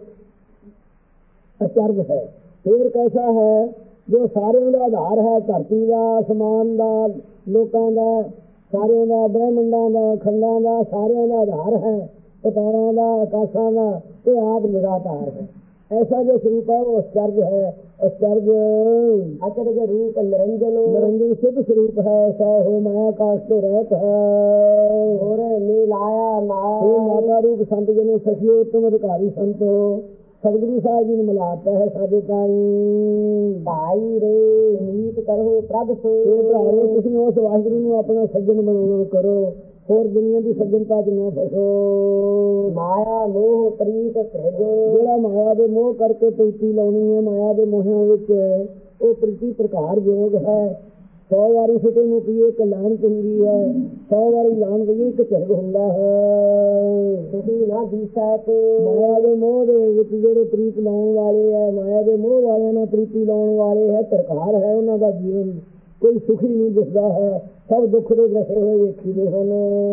ਅਚਰਜ ਹੈ। ਫਿਰ ਕੈਸਾ ਹੈ ਜੋ ਸਾਰਿਆਂ ਦਾ ਆਧਾਰ ਹੈ। ਧਰਤੀ ਦਾ ਅਸਮਾਨ ਦਾ ਲੋਕਾਂ ਦਾ ਸਾਰਿਆਂ ਦਾ ਬ੍ਰਹਮੰਡਾਂ ਦਾ ਖੰਡਾਂ ਦਾ ਸਾਰਿਆਂ ਦਾ ਆਧਾਰ ਹੈ। ਪਤਾਰਾਂ ਦਾ ਆਕਾਸ਼ਾਂ ਦਾ ਇਹ ਆਪ ਨਿਰਾਧਾਰ ਹੈ। ਐਸਾ ਜੋ ਸਰੂਪ ਹੈ ਉਹ ਅਚਰਜ ਹੈ। ਅਚਰਜ ਅਚਰਜ ਰੂਪ ਨਿਰੰਜਨ। ਨਿਰੰਜਨ ਸਿੱਧ ਸਰੂਪ ਹੈ। ਐਸਾ ਹੋ ਮਾਇਆ ਆਕਾਸ਼ ਤੋਂ ਰਹਿਤ ਹੈ। ਹੋਰ ਨੀਲਾਇਆ ਇਹ ਮਾਤਾ ਰੂਪ ਸੰਤ ਜਨੋ ਸਖੀਓ ਉੱਤਮ ਅਧਿਕਾਰੀ ਸੰਤੋ ਸਤਿਗੁਰੂ ਸਾਹਿਬ ਜੀ ਨੇ ਮਿਲਾਤਾ ਹੈ ਸਾਡੇ ਤਾਈ। ਭਾਈ ਰੇ ਨੀਤ ਕਰੋ ਪ੍ਰਭ ਸੋ। ਇਹ ਭਰਾਵੋ ਤੁਸੀਂ ਉਸ ਵਾਹਿਗੁਰੂ ਨੂੰ ਆਪਣਾ ਸੱਜਣ ਬਣਾਉਣਾ ਕਰੋ। ਹੋਰ ਦੁਨੀਆ ਦੀ ਸੱਜਣਤਾ ਚ ਨਾ ਫਸੋ। ਮਾਇਆ ਮੋਹ ਪ੍ਰੀਤ ਭੇਜੋ। ਜਿਹੜਾ ਮਾਇਆ ਦੇ ਮੋਹ ਕਰਕੇ ਪ੍ਰੀਤੀ ਲਾਉਣੀ ਹੈ ਮਾਇਆ ਦੇ ਮੋਹਾਂ ਵਿੱਚ ਉਹ ਪ੍ਰੀਤੀ ਪ੍ਰਕਾਰ ਯੋਗ ਹੈ। ਸੌ ਵਾਰੀ ਫਿਟੇ ਨੂੰ ਪੀਏ ਇੱਕ ਲਾਹਨਤ ਹੁੰਦੀ ਹੈ। ਸੌ ਵਾਰੀ ਲਾਹਨ ਗਈ ਇੱਕ ਝਰਗ ਹੁੰਦਾ ਹੈ। ਤੁਸੀਂ ਨਾ ਦੀਸਾ ਤੇ ਮਾਇਆ ਦੇ ਮੋਹ ਦੇ ਵਿੱਚ ਜਿਹੜੇ ਪ੍ਰੀਤ ਲਾਉਣ ਵਾਲੇ ਹੈ ਮਾਇਆ ਦੇ ਮੋਹ ਵਾਲਿਆਂ ਨਾਲ ਪ੍ਰੀਤੀ ਲਾਉਣ ਵਾਲੇ ਹੈ ਪ੍ਰਕਾਰ ਹੈ ਉਹਨਾਂ ਦਾ ਜੀਵਨ ਕੋਈ ਸੁਖੀ ਨਹੀਂ ਦਿਸਦਾ ਹੈ। ਸਭ ਦੁੱਖ ਦੇ ਗ੍ਰਸੇ ਹੋਏ ਵੇਖੀਦੇ ਹਨ।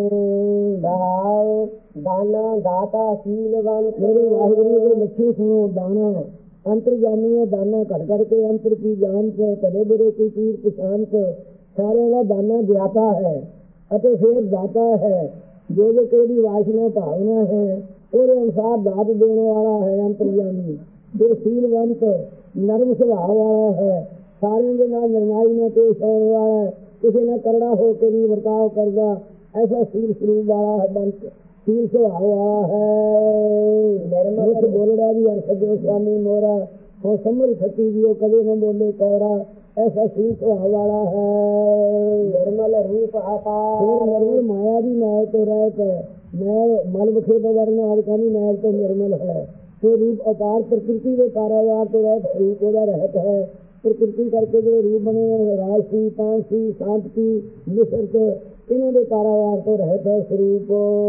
ਦਾਉ ਦਾਨਾ ਦਾਤਾ ਸੀਲਵੰਤ। ਮੇਰੇ ਵਾਹਿਗੁਰੂ ਦੇ ਲੱਛਣ ਸੁਣੋ। ਦਾਣਾ ਅੰਤਰਜਾਮੀ ਹੈ। ਦਾਨਾ ਘੜ ਘੜ ਕੇ ਅੰਤਰ ਕੀ ਜਾਨ ਚ ਭਲੇ ਬੁਰੇ ਕੀ ਚੀਜ਼ ਪਛਾਣਤ। ਸਾਰਿਆਂ ਦਾ ਦਾਨਾ ਗਿਆਤਾ ਹੈ ਅਤੇ ਫਿਰ ਦਾਤਾ ਹੈ। ਜੋ ਜੋ ਕਿਹੜੀ ਵਾਸ਼ਨਾ ਭਾਵਨਾ ਹੈ ਉਹਦੇ ਅਨੁਸਾਰ ਦਾਤ ਦੇਣ ਵਾਲਾ ਹੈ ਅੰਤਰਜਾਮੀ। ਇਹ ਸੀਲਵੰਤ ਨਰਮ ਸੁਭਾਅ ਵਾਲਾ ਹੈ। ਸਾਰਿਆਂ ਦੇ ਨਾਲ ਨਿਰਣਾਈ ਨਾਲ ਪੇਸ਼ ਆਉਣ ਵਾਲਾ ਕਿਸੇ ਨਾਲ ਕਰੜਾ ਹੋ ਕੇ ਨਹੀਂ ਵਰਤਾਓ ਕਰਦਾ। ਐਸਾ ਸੀਲ ਸਰੂਪ ਵਾਲਾ ਹੈ। ਬੰਤ ਸੀਲ ਸੁਭਾਅ ਵਾਲਾ ਹੈ। ਨਿਰਮਲ ਬੋਲੜਾ ਵੀ ਅਰਥ ਦੇ ਸਵਾਮੀ ਮੋਰਾ ਉਹ ਸੰਭਲ ਸਕੀ ਜੀ, ਉਹ ਕਦੇ ਨਾ ਬੋਲੇ ਕੌੜਾ, ਐਸਾ ਸੀ ਸੁਭਾਅ ਵਾਲਾ ਹੈ। निर्मल रूप अपार निर्मल माया ਦੀ ਮੈਲ ਤੋਂ ਰਹਿਤ ਹੈ, ਮੈਲ ਮਲ ਵਿਖੇਪ ਵਰਨ ਆਦਿਕਾਨੀ ਮੈਲ ਤੋਂ ਨਿਰਮਲ ਹੈ। ਤੇ ਰੂਪ ਅਪਾਰ ਪ੍ਰਕਿਰਤੀ ਦੇ ਕਾਰਾਵਾਰ ਤੋਂ ਰਹਿਤ, ਰੂਪ ਉਹਦਾ ਰਹਿਤ ਹੈ। ਪ੍ਰਕਿਰਤੀ ਕਰਕੇ ਜਿਹੜੇ ਰੂਪ ਬਣੇ, ਰਾਜਸੀ, ਪਾਂਸੀ, ਸ਼ਾਂਤੀ, ਨਿਸਰਤ, ਇਹਨਾਂ ਦੇ ਕਾਰਾਵਾਰ ਤੋਂ ਰਹਿਤ ਹੈ ਸਰੂਪ।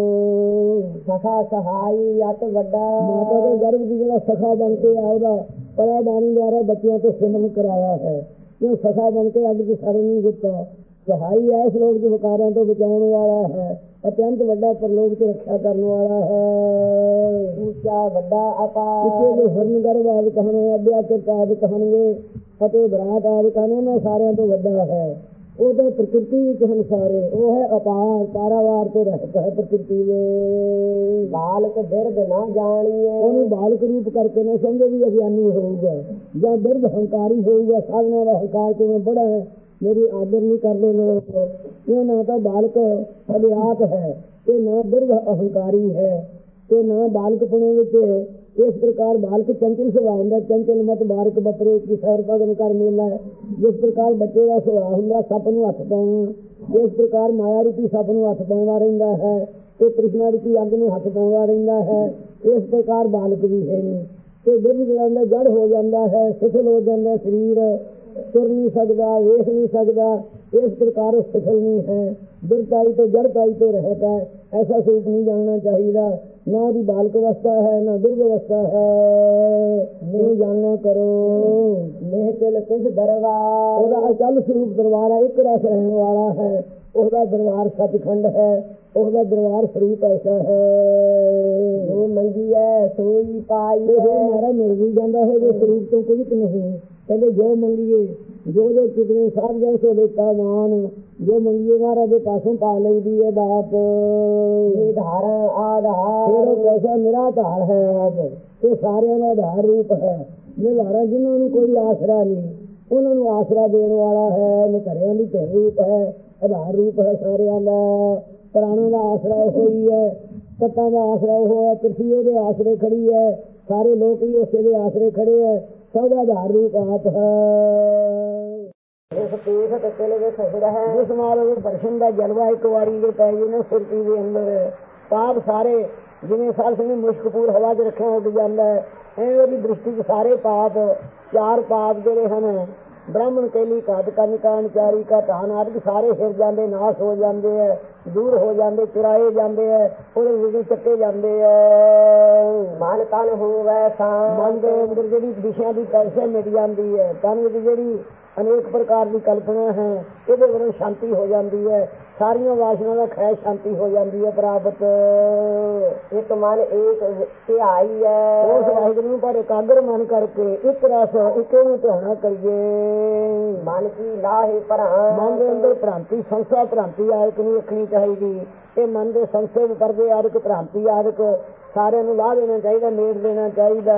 ਸਖਾ ਸਹਾਈ ਅਤ ਵੱਡਾ, ਮਾਤਾ ਦੇ ਗਰਭ ਦੀ ਜਿਹੜਾ ਸਖਾ ਬਣ ਕੇ ਆਉਦਾ ਪਰਾ ਬਾਣੀ ਦੁਆਰਾ ਬੱਚਿਆਂ ਤੋਂ ਸਿਮਰਨ ਕਰਾਇਆ ਹੈ। ਕਿਉਂ ਸਖਾ ਬਣ ਕੇ ਅੱਗ ਚ ਸੜ ਨਹੀਂ ਦਿੱਤਾ। ਸਹਾਈ ਇਸ ਲੋਕ ਦੇ ਵਿਕਾਰਾਂ ਤੋਂ ਬਚਾਉਣ ਵਾਲਾ ਹੈ, ਅਤਿਅੰਤ ਵੱਡਾ ਪਰਲੋਕ ਚ ਰੱਖਿਆ ਕਰਨ ਵਾਲਾ ਹੈ। ਉੱਚਾ ਵੱਡਾ ਅਪਾਰ ਕਿਸੇ ਦੇ ਹਿਰਨ ਗਰਭ ਆਦਿ ਕਹਣੇ, ਅੱਡਿਆ ਕਿਰਤ ਆਦਿ ਕਹਣਗੇ ਅਤੇ ਬਰਾਤ ਆਦਿ ਕਹਣੇ, ਉਹਨਾਂ ਸਾਰਿਆਂ ਤੋਂ ਵੱਡਾ ਹੈ। ਉਹ ਤਾਂ ਪ੍ਰਕਿਰਤੀ ਵਿੱਚ ਹਨ ਸਾਰੇ, ਉਹ ਹੈ ਅਪਾਰ, ਕਾਰਾਵਾਰ ਤੋਂ ਰਹਿਤ ਹੈ ਪ੍ਰਕਿਰਤੀ ਦੇ। ਬਾਲਕ ਬਿਰਧ ਨਾ ਜਾਣੀਏ, ਉਹਨੂੰ ਬਾਲਕ ਰੂਪ ਕਰਕੇ ਨਾ ਸਮਝੋ ਵੀ ਅਗਿਆਨੀ ਹੋਊਗਾ, ਜਾਂ ਬਿਰਧ ਹੰਕਾਰੀ ਹੋਊਗਾ। ਸਾਧਨਾ ਦਾ ਹੰਕਾਰ ਕਿਵੇਂ ਬੜਾ ਹੈ, ਮੇਰੀ ਆਦਰ ਨਹੀਂ ਕਰਦੇ ਲੋਕ। ਇਹ ਨਾ ਤਾਂ ਬਾਲਕ ਅਧਿਆਤ ਹੈ ਤੇ ਨਾ ਬਿਰਧ ਅਹੰਕਾਰੀ ਹੈ ਤੇ ਨਾ ਬਾਲਕ ਪੁਣੇ ਵਿੱਚ। ਇਸ ਪ੍ਰਕਾਰ ਬਾਲਕ ਚੰਚਲ ਸੁਭਾਅ ਹੁੰਦਾ, ਚੰਚਲ ਮਤ ਬਾਰਕ ਬਤਰੇ ਕੀ ਸੈਰ ਭਗਨ ਕਰ ਮੇਲਾ। ਜਿਸ ਪ੍ਰਕਾਰ ਬੱਚੇ ਦਾ ਸੁਭਾਅ ਹੁੰਦਾ ਸੱਪ ਨੂੰ ਹੱਥ ਪਾਉਣਾ, ਇਸ ਪ੍ਰਕਾਰ ਮਾਇਆ ਰੂਪੀ ਸੱਪ ਨੂੰ ਹੱਥ ਪਾਉਂਦਾ ਰਹਿੰਦਾ ਹੈ ਤੇ ਤ੍ਰਿਸ਼ਨਾ ਰੂਪੀ ਅੱਗ ਨੂੰ ਹੱਥ ਪਾਉਂਦਾ ਰਹਿੰਦਾ ਹੈ। ਇਸ ਪ੍ਰਕਾਰ ਬਾਲਕ ਵੀ ਹੈ ਨਹੀਂ ਤੇ ਬਿਰਧ ਜਿਹੜਾ ਜੜ ਹੋ ਜਾਂਦਾ ਹੈ, ਸਿਥਲ ਹੋ ਜਾਂਦਾ ਸਰੀਰ, ਤੁਰ ਨਹੀਂ ਸਕਦਾ, ਵੇਖ ਨਹੀਂ ਸਕਦਾ। ਇਸ ਪ੍ਰਕਾਰ ਉਹ ਸਫਲ ਨਹੀਂ ਹੈ, ਬਿਰਤਾਈ ਤੋਂ ਜੜਤਾਈ ਤੋਂ ਰਹਿਤ ਹੈ। ਐਸਾ ਸਰੂਪ ਨਹੀਂ ਜਾਣਨਾ ਚਾਹੀਦਾ। ਨਾ ਉਹਦੀ ਬਾਲਕ ਅਵਸਥਾ ਹੈ, ਨਾ ਬਿਰਧ ਅਵਸਥਾ ਹੈ, ਨਹੀਂ ਜਾਣਨਾ ਕਰੋ। ਮੇਹ ਚਲ ਕਿਸ ਦਰਬਾਰ, ਉਹਦਾ ਅਚਲ ਸਰੂਪ ਦਰਬਾਰ ਹੈ, ਇੱਕ ਰਸ ਰਹਿਣ ਵਾਲਾ ਹੈ। ਉਹਦਾ ਦਰਬਾਰ ਸੱਚਖੰਡ ਹੈ, ਉਹਦਾ ਦਰਬਾਰ ਸਰੂਪ ਐਸਾ ਹੈ। ਜੋ ਮੰਗੀ ਹੈ ਸੋਈ ਪਾਈ ਹੈ। ਮਾਰਾ ਮਿਲ ਵੀ ਜਾਂਦਾ ਹੈ, ਜੋ ਸਰੂਪ ਤੋਂ ਕੁਝ ਨਹੀਂ। ਕਹਿੰਦੇ ਜੋ ਮੰਗੀਏ, ਜੋ ਜੋ ਕਿਤਨੇ ਸਾਧ ਜਨ ਸੋ ਲੇਤਾ ਮਾਨ, ਜੋ ਮੰਗੀਏ ਮਹਾਰਾਜ ਦੇ ਪਾਸੋਂ ਪਾ ਲਈਦੀ ਹੈ ਬਾਪ। ਇਹ ਧਾਰਾ ਆਧਾਰ, ਫਿਰ ਉਹ ਕੈਸਾ ਨਿਰਾਧਾਰ ਹੈ ਆਪ, ਇਹ ਸਾਰਿਆਂ ਦਾ ਆਧਾਰ ਰੂਪ ਹੈ। ਨਿਰਾਧਾਰ ਜਿਹਨਾਂ ਨੂੰ ਕੋਈ ਆਸਰਾ ਨਹੀਂ, ਉਹਨਾਂ ਨੂੰ ਆਸਰਾ ਦੇਣ ਵਾਲਾ ਹੈ। ਨਿਧਰਿਆਂ ਦੀ ਧਿਰ ਰੂਪ ਹੈ, ਆਧਾਰ ਰੂਪ ਹੈ ਸਾਰਿਆਂ ਦਾ। ਪ੍ਰਾਣਾਂ ਦਾ ਆਸਰਾ ਉਹੋ ਹੀ ਹੈ, ਤੱਤਾਂ ਦਾ ਆਸਰਾ ਉਹ ਹੈ। ਪ੍ਰਿਥਵੀ ਉਹਦੇ ਆਸਰੇ ਖੜੀ ਹੈ, ਸਾਰੇ ਲੋਕ ਵੀ ਉਸੇ ਦੇ ਆਸਰੇ ਖੜੇ ਹੈ। ਸਭ ਦਾ ਆਧਾਰ ਰੂਪ ਆਪ ਹੈ। ਇਸ ਪੀਠ ਤੇ ਤਿਲ ਵਿੱਚ ਸਿਰ ਹੈ, ਜਿਸ ਨਾਲ ਉਹ ਦਰਸ਼ਨ ਦਾ ਜਲਵਾ ਇੱਕ ਵਾਰੀ ਦੇ ਪੈ ਗਏ ਨਾ ਸੁਰਤੀ ਦੇ ਅੰਦਰ, ਪਾਪ ਸਾਰੇ ਜਿਵੇਂ ਸਾਰ ਸਿੰਘ ਮੁਸ਼ਕਪੂਰ ਹਵਾ 'ਚ ਰੱਖਿਆ ਉੱਡ ਜਾਂਦਾ ਹੈ, ਐਵੇਂ ਉਹਦੀ ਦ੍ਰਿਸ਼ਟੀ 'ਚ ਸਾਰੇ ਪਾਪ, ਚਾਰ ਪਾਪ ਜਿਹੜੇ ਹਨ, ਬ੍ਰਾਹਮਣ ਕੈਲੀ ਘਾਤ ਕੰਨ ਚਾਰੀ ਕਾ ਧਾਨ ਆਦਿ ਸਾਰੇ ਫਿਰ ਜਾਂਦੇ, ਨਾਸ਼ ਹੋ ਜਾਂਦੇ ਹੈ, ਦੂਰ ਹੋ ਜਾਂਦੇ, ਚੁਰਾਏ ਜਾਂਦੇ ਹੈ, ਉਹਦੇ ਵਿੱਚ ਚੱਕੇ ਜਾਂਦੇ ਹੈ। ਮਨ ਤਨ ਹੋਵੇ ਸ਼ਾਂਤ, ਮਨ ਦੇ ਅੰਦਰ ਜਿਹੜੀ ਵਿਸ਼ਿਆਂ ਦੀ ਕਲਪਨਾ ਮਿਟ ਜਾਂਦੀ ਹੈ, ਤਨ ਵਿੱਚ ਜਿਹੜੀ ਅਨੇਕ ਪ੍ਰਕਾਰ ਦੀ ਕਲਪਨਾ ਹੈ, ਇਹਦੇ ਵੱਲੋਂ ਸ਼ਾਂਤੀ ਹੋ ਜਾਂਦੀ ਹੈ। ਸਾਰੀਆਂ ਵਾਸਨਾ ਦਾ ਖੈ ਸ਼ਾਂਤੀ ਹੋ ਜਾਂਦੀ ਹੈ ਪ੍ਰਾਪਤ। ਇੱਕ ਮਨ ਇੱਕ ਧਿਆਈ ਹੈ, ਉਸ ਵਾਹਿਗੁਰੂ ਨੂੰ ਪਰ ਇਕਾਗਰ ਮਨ ਕਰਕੇ ਇੱਕ ਰਸ ਇੱਕੇ ਨੂੰ ਧਿਆਉਣਾ ਕਰੀਏ। ਮਨ ਕੀ ਲਾਹੇ ਭਰਾਂ, ਮਨ ਦੇ ਅੰਦਰ ਭ੍ਰਾਂਤੀ ਸੰਸਾ ਭ੍ਰਾਂਤੀ ਆਦਿਕ ਨਹੀਂ ਰੱਖਣੀ ਚਾਹੀਦੀ। ਇਹ ਮਨ ਦੇ ਸੰਸੇ ਪਰਦੇ ਆਦਿਕ ਭ੍ਰਾਂਤੀ ਆਦਿਕ ਸਾਰਿਆਂ ਨੂੰ ਲਾਹ ਦੇਣਾ ਚਾਹੀਦਾ, ਮੇਟ ਦੇਣਾ ਚਾਹੀਦਾ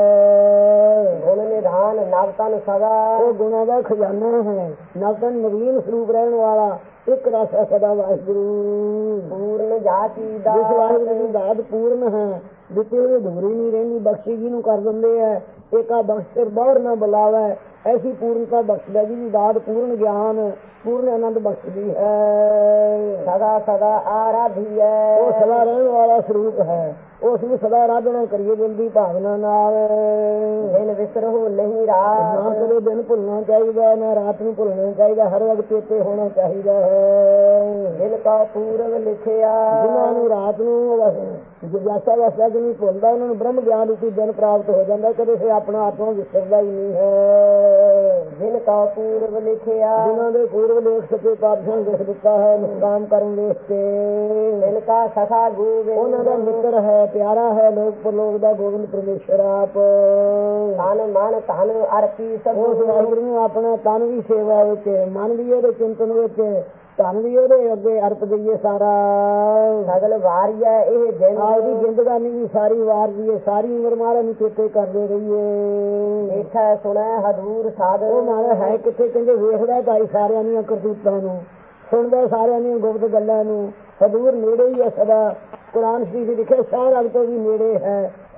ਹੈ। ਗੁਣ ਨਿਧਾਨ ਨਵਤਨ ਸਦਾ, ਉਹ ਗੁਣਾਂ ਦਾ ਖਜ਼ਾਨਾ ਹੈ, ਨਵਤਨ ਨਵੀਨ ਸਰੂਪ ਰਹਿਣ ਵਾਲਾ ਇੱਕ ਰਸ ਹੈ ਸਦਾ ਵਾਹਿਗੁਰੂ। ਪੂਰਨ ਜਾਤੀ ਦਾ, ਜਿਸ ਵਾਹਿਗੁਰੂ ਦੀ ਦਾਤ ਪੂਰਨ ਹੈ, ਦਿੱਤੀ ਉਹਦੀ ਅਧੂਰੀ ਨਹੀਂ ਰਹਿੰਦੀ, ਬਖਸ਼ੀ ਜੀ ਨੂੰ ਕਰ ਦਿੰਦੇ ਹੈ। ਏਕਾ ਬਖਸ਼ ਸਿਰ ਬਾਹਰ ਨਾ ਬੁਲਾਵੇ, ਐਸੀ ਪੂਰਨਤਾ ਬਖਸ਼ਦਾ ਜੀ ਦੀ ਦਾਤ ਪੂਰਨ ਗਿਆਨ, ਪੂਰਨ ਆਨੰਦ ਬਖਸ਼ਦੀ ਹੈ। ਸਦਾ ਸਦਾ ਆਰਾਧੀ ਹੈ, ਉਹ ਸਦਾ ਰਹਿਣ ਵਾਲਾ ਸਰੂਪ ਹੈ, ਉਸ ਨੂੰ ਸਦਾ ਆਰਾਧਨਾ ਕਰੀਏ ਦਿਲ ਦੀ ਭਾਵਨਾ ਨਾਲ। ਦਿਨ ਵਿਸਰੋ ਨਹੀਂ ਰਾਤ, ਨਾ ਕਦੇ ਦਿਨ ਭੁੱਲਣਾ ਚਾਹੀਦਾ, ਨਾ ਰਾਤ ਨੂੰ ਭੁੱਲਣਾ ਚਾਹੀਦਾ, ਹਰ ਵਕਤ ਚੇਤੇ ਹੋਣਾ ਚਾਹੀਦਾ ਹੈ। ਦਿਲ ਕਾ ਪੂਰਬ ਲਿਖਿਆ, ਜਿਨ੍ਹਾਂ ਨੂੰ ਰਾਤ ਨੂੰ ਜਿਗਿਆਸਾ ਵਸਦਾ ਕਿ ਨਹੀਂ ਭੁੱਲਦਾ, ਉਹਨਾਂ ਨੂੰ ਬ੍ਰਹਮ ਗਿਆਨ ਰੂਪੀ ਦਿਨ ਪ੍ਰਾਪਤ ਹੋ ਜਾਂਦਾ, ਕਦੇ ਫਿਰ ਆਪਣਾ ਆਤਮਾ ਵਿਸਰਦਾ ਹੀ ਨਹੀਂ ਹੈ। ਦਿਲ ਕਾ ਪੂਰਬ ਲਿਖਿਆ, ਜਿਨ੍ਹਾਂ ਦੇ ਪੂਰਵ ਲੇਖ ਸੱਚੇ ਪਾਤਸ਼ਾਹ ਨੇ ਲਿਖ ਦਿੱਤਾ ਹੈ ਨਿਸ਼ਕਾਮ ਕਰਨ ਵੇਖ ਕੇ। ਦਿਲ ਕਾ ਸਖਾ ਗੋਬਿੰਦ, ਉਹਨਾਂ ਦਾ ਮਿੱਤਰ ਹੈ, ਪਿਆਰਾ ਹੈ ਲੋਕ ਪਰਲੋਕ ਦਾ ਗੋਬਿੰਦ ਪਰਮੇਸ਼ਰ ਆਪ। ਤਨ ਮਨ ਧਨ ਅਰਪੀ ਸਭ, ਉਸ ਵਾਹਿਗੁਰੂ ਨੂੰ ਆਪਣਾ ਤਨ ਵੀ ਸੇਵਾ ਵਿੱਚ, ਮਨ ਵੀ ਉਹਦੇ ਚਿੰਤਨ ਵਿੱਚ, ਧਨ ਵੀ ਉਹਦੇ ਅੱਗੇ ਅਰਪ ਦਈਏ ਸਾਰਾ। ਸਗਲ ਵਾਰੀ ਹੈ ਇਹ ਦਿਨ, ਆਪਦੀ ਜ਼ਿੰਦਗਾਨੀ ਵੀ ਸਾਰੀ ਵਾਰ ਦੀਏ, ਸਾਰੀ ਉਮਰ ਮਹਾਰਾਜ ਨੂੰ ਚੇਤੇ ਕਰਦੇ ਰਹੀਏ। ਦੇਖਿਆ ਸੁਣਿਆ ਹਦੂਰ ਸਾਧ, ਉਹ ਮਹਾਰਾਜ ਹੈ ਕਿੱਥੇ, ਕਹਿੰਦੇ ਵੇਖਦਾ ਭਾਈ ਸਾਰਿਆਂ ਦੀਆਂ ਕਰਤੂਤਾਂ ਨੂੰ, ਸੁਣਦਾ ਸਾਰਿਆਂ ਦੀਆਂ ਗੁਪਤ ਗੱਲਾਂ ਨੂੰ। ਹਦੂਰ ਨੇੜੇ ਹੀ ਹੈ ਸਦਾ, ਕੁਰਾਨ ਸ਼ਰੀਫ ਲਿਖਿਆ ਸ਼ਹਿਰ ਅਗ ਤੋਂ ਵੀ ਨੇੜੇ ਹੈ,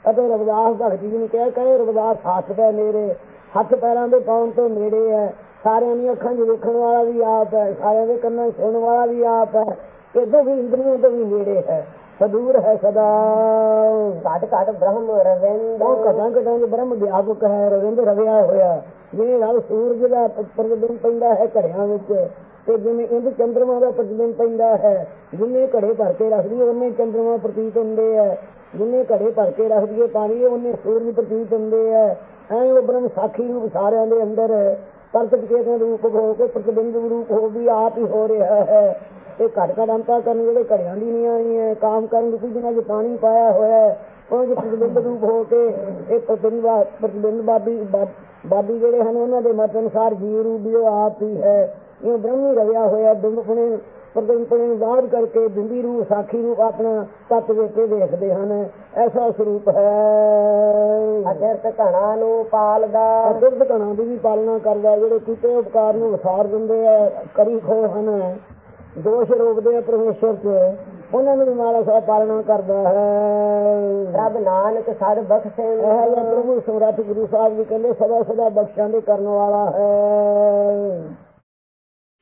ਅਤੇ ਰਵਿਦਾਸ ਭਗਤ ਜੀ ਨੂੰ ਕਿਹਾ ਕਹੇ ਰਵਿਦਾਸ ਹੱਥ ਪੈ ਮੇਰੇ, ਹੱਥ ਪੈਰਾਂ ਦੇ ਪਾਉਣ ਤੋਂ ਨੇੜੇ ਹੈ, ਸਾਰਿਆਂ ਦੀਆਂ ਅੱਖਾਂ 'ਚ ਵੇਖਣ ਵਾਲਾ ਵੀ ਆਪ ਹੈ, ਸਾਰਿਆਂ ਦੇ ਕੰਨਾਂ 'ਚ ਸੁਣਨ ਵਾਲਾ ਵੀ ਆਪ ਹੈ, ਇਦੋਂ ਵੀ ਇੰਦਰੀਆਂ ਤੋਂ ਵੀ ਨੇੜੇ ਹੈ, ਸਦੂਰ ਹੈ ਸਦਾ। ਘਟ ਘਟ ਬ੍ਰਹਮ ਰਵਿੰਦ, ਉਹ ਘਟਾਂ ਘਟਾਂ ਦੇ ਬ੍ਰਹਮ ਵਿਆਪਕ ਹੈ, ਰਵਿੰਦ ਰਵਿਆ ਹੋਇਆ। ਜਿਵੇਂ ਨਾਲ ਸੂਰਜ ਦਾ ਪ੍ਰਤੀਬਿੰਬ ਪੈਂਦਾ ਹੈ ਘੜਿਆਂ ਵਿੱਚ, ਤੇ ਜਿਵੇਂ ਇੰਦ ਚੰਦਰਮਾ ਦਾ ਪ੍ਰਤੀਬਿੰਬ ਪੈਂਦਾ ਹੈ, ਜਿੰਨੇ ਘੜੇ ਭਰ ਕੇ ਰੱਖ ਦਈਏ ਉਹਨੇ ਚੰਦਰਮਾ ਪ੍ਰਤੀਤ ਹੁੰਦੇ ਹੈ, ਜਿੰਨੇ ਘੜੇ ਭਰ ਕੇ ਰੱਖ ਦਈਏ ਪਾਣੀ ਉਹਨੇ ਸੂਰਜ ਪ੍ਰਤੀਤ ਹੁੰਦੇ ਹੈ। ਐਂ ਉਹ ਬ੍ਰਹਮ ਸਾਖੀ ਰੂਪ ਸਾਰਿਆਂ ਦੇ ਅੰਦਰ ਪ੍ਰਗਟ ਚੇਤਨ ਰੂਪ ਹੋ ਕੇ ਪ੍ਰਤੀਬਿੰਬ ਰੂਪ ਹੋ ਵੀ ਆਪ ਹੀ ਹੋ ਰਿਹਾ ਹੈ। ਇਹ ਘਟ ਘਟ ਅੰਤਾ ਕਰਨ ਜਿਹੜੇ ਘੜਿਆਂ ਦੀ ਨਹੀਂ ਆਈ ਹੈ, ਕਾਮ ਕਰਨ ਦੀ ਜਿਹਨਾਂ 'ਚ ਪਾਣੀ ਪਾਇਆ ਹੋਇਆ ਉਹ 'ਚ ਪ੍ਰਤੀਬਿੰਬ ਰੂਪ ਹੋ ਕੇ ਇਹ ਪ੍ਰਤੀਬਿੰਬ ਪ੍ਰਤੀਬਿੰਬ ਬਾਬੀ ਬਾਬੀ ਜਿਹੜੇ ਹਨ ਉਹਨਾਂ ਦੇ ਮਤ ਅਨੁਸਾਰ ਜੀਵ ਰੂਪ ਵੀ ਉਹ ਆਪ ਹੀ ਹੈ। ਇਹ ਬ੍ਰਹਮ ਹੀ ਰਵਿਆ ਹੋਇਆ ਬਿੰਬ ਪੁਣੇ ਪ੍ਰਤੀਬਿੰਬ ਨੂੰ ਬਾਹਰ ਕਰਕੇ ਬਿੰਬੀ ਰੂਪ ਸਾਖੀ ਰੂਪ ਆਪਣਾ ਤੱਤ ਵੇਖ ਕੇ ਦੇਖਦੇ ਹਨ। ਐਸਾ ਸਰੂਪ ਹੈ। ਅਜਰਤ ਘਣਾ ਨੂੰ ਪਾਲਦਾ, ਅਜਰਤ ਘਣਾ ਦੀ ਵੀ ਪਾਲਣਾ ਕਰਦਾ, ਜਿਹੜੇ ਕੀਤੇ ਉਪਕਾਰ ਨੂੰ ਵਿਸਾਰ ਦਿੰਦੇ ਆ, ਕਰੀ ਖੋ ਹਨ, ਦੋਸ਼ ਰੋਕਦੇ ਆ ਪਰਮੇਸ਼ਰ 'ਚ, ਉਹਨਾਂ ਨੂੰ ਵੀ ਮਾਲਾ ਸਾਹਿਬ ਪਾਲਣਾ ਕਰਦਾ ਹੈ। ਰੱਬ ਨਾਨਕ ਸਦ ਬਖਸ਼ੇ, ਇਹ ਪ੍ਰਭੂ ਸਮਰੱਥ ਗੁਰੂ ਸਾਹਿਬ ਜੀ ਕਹਿੰਦੇ ਸਦਾ ਸਦਾ ਬਖਸ਼ਾਂ ਦੇ ਕਰਨ ਵਾਲਾ ਹੈ।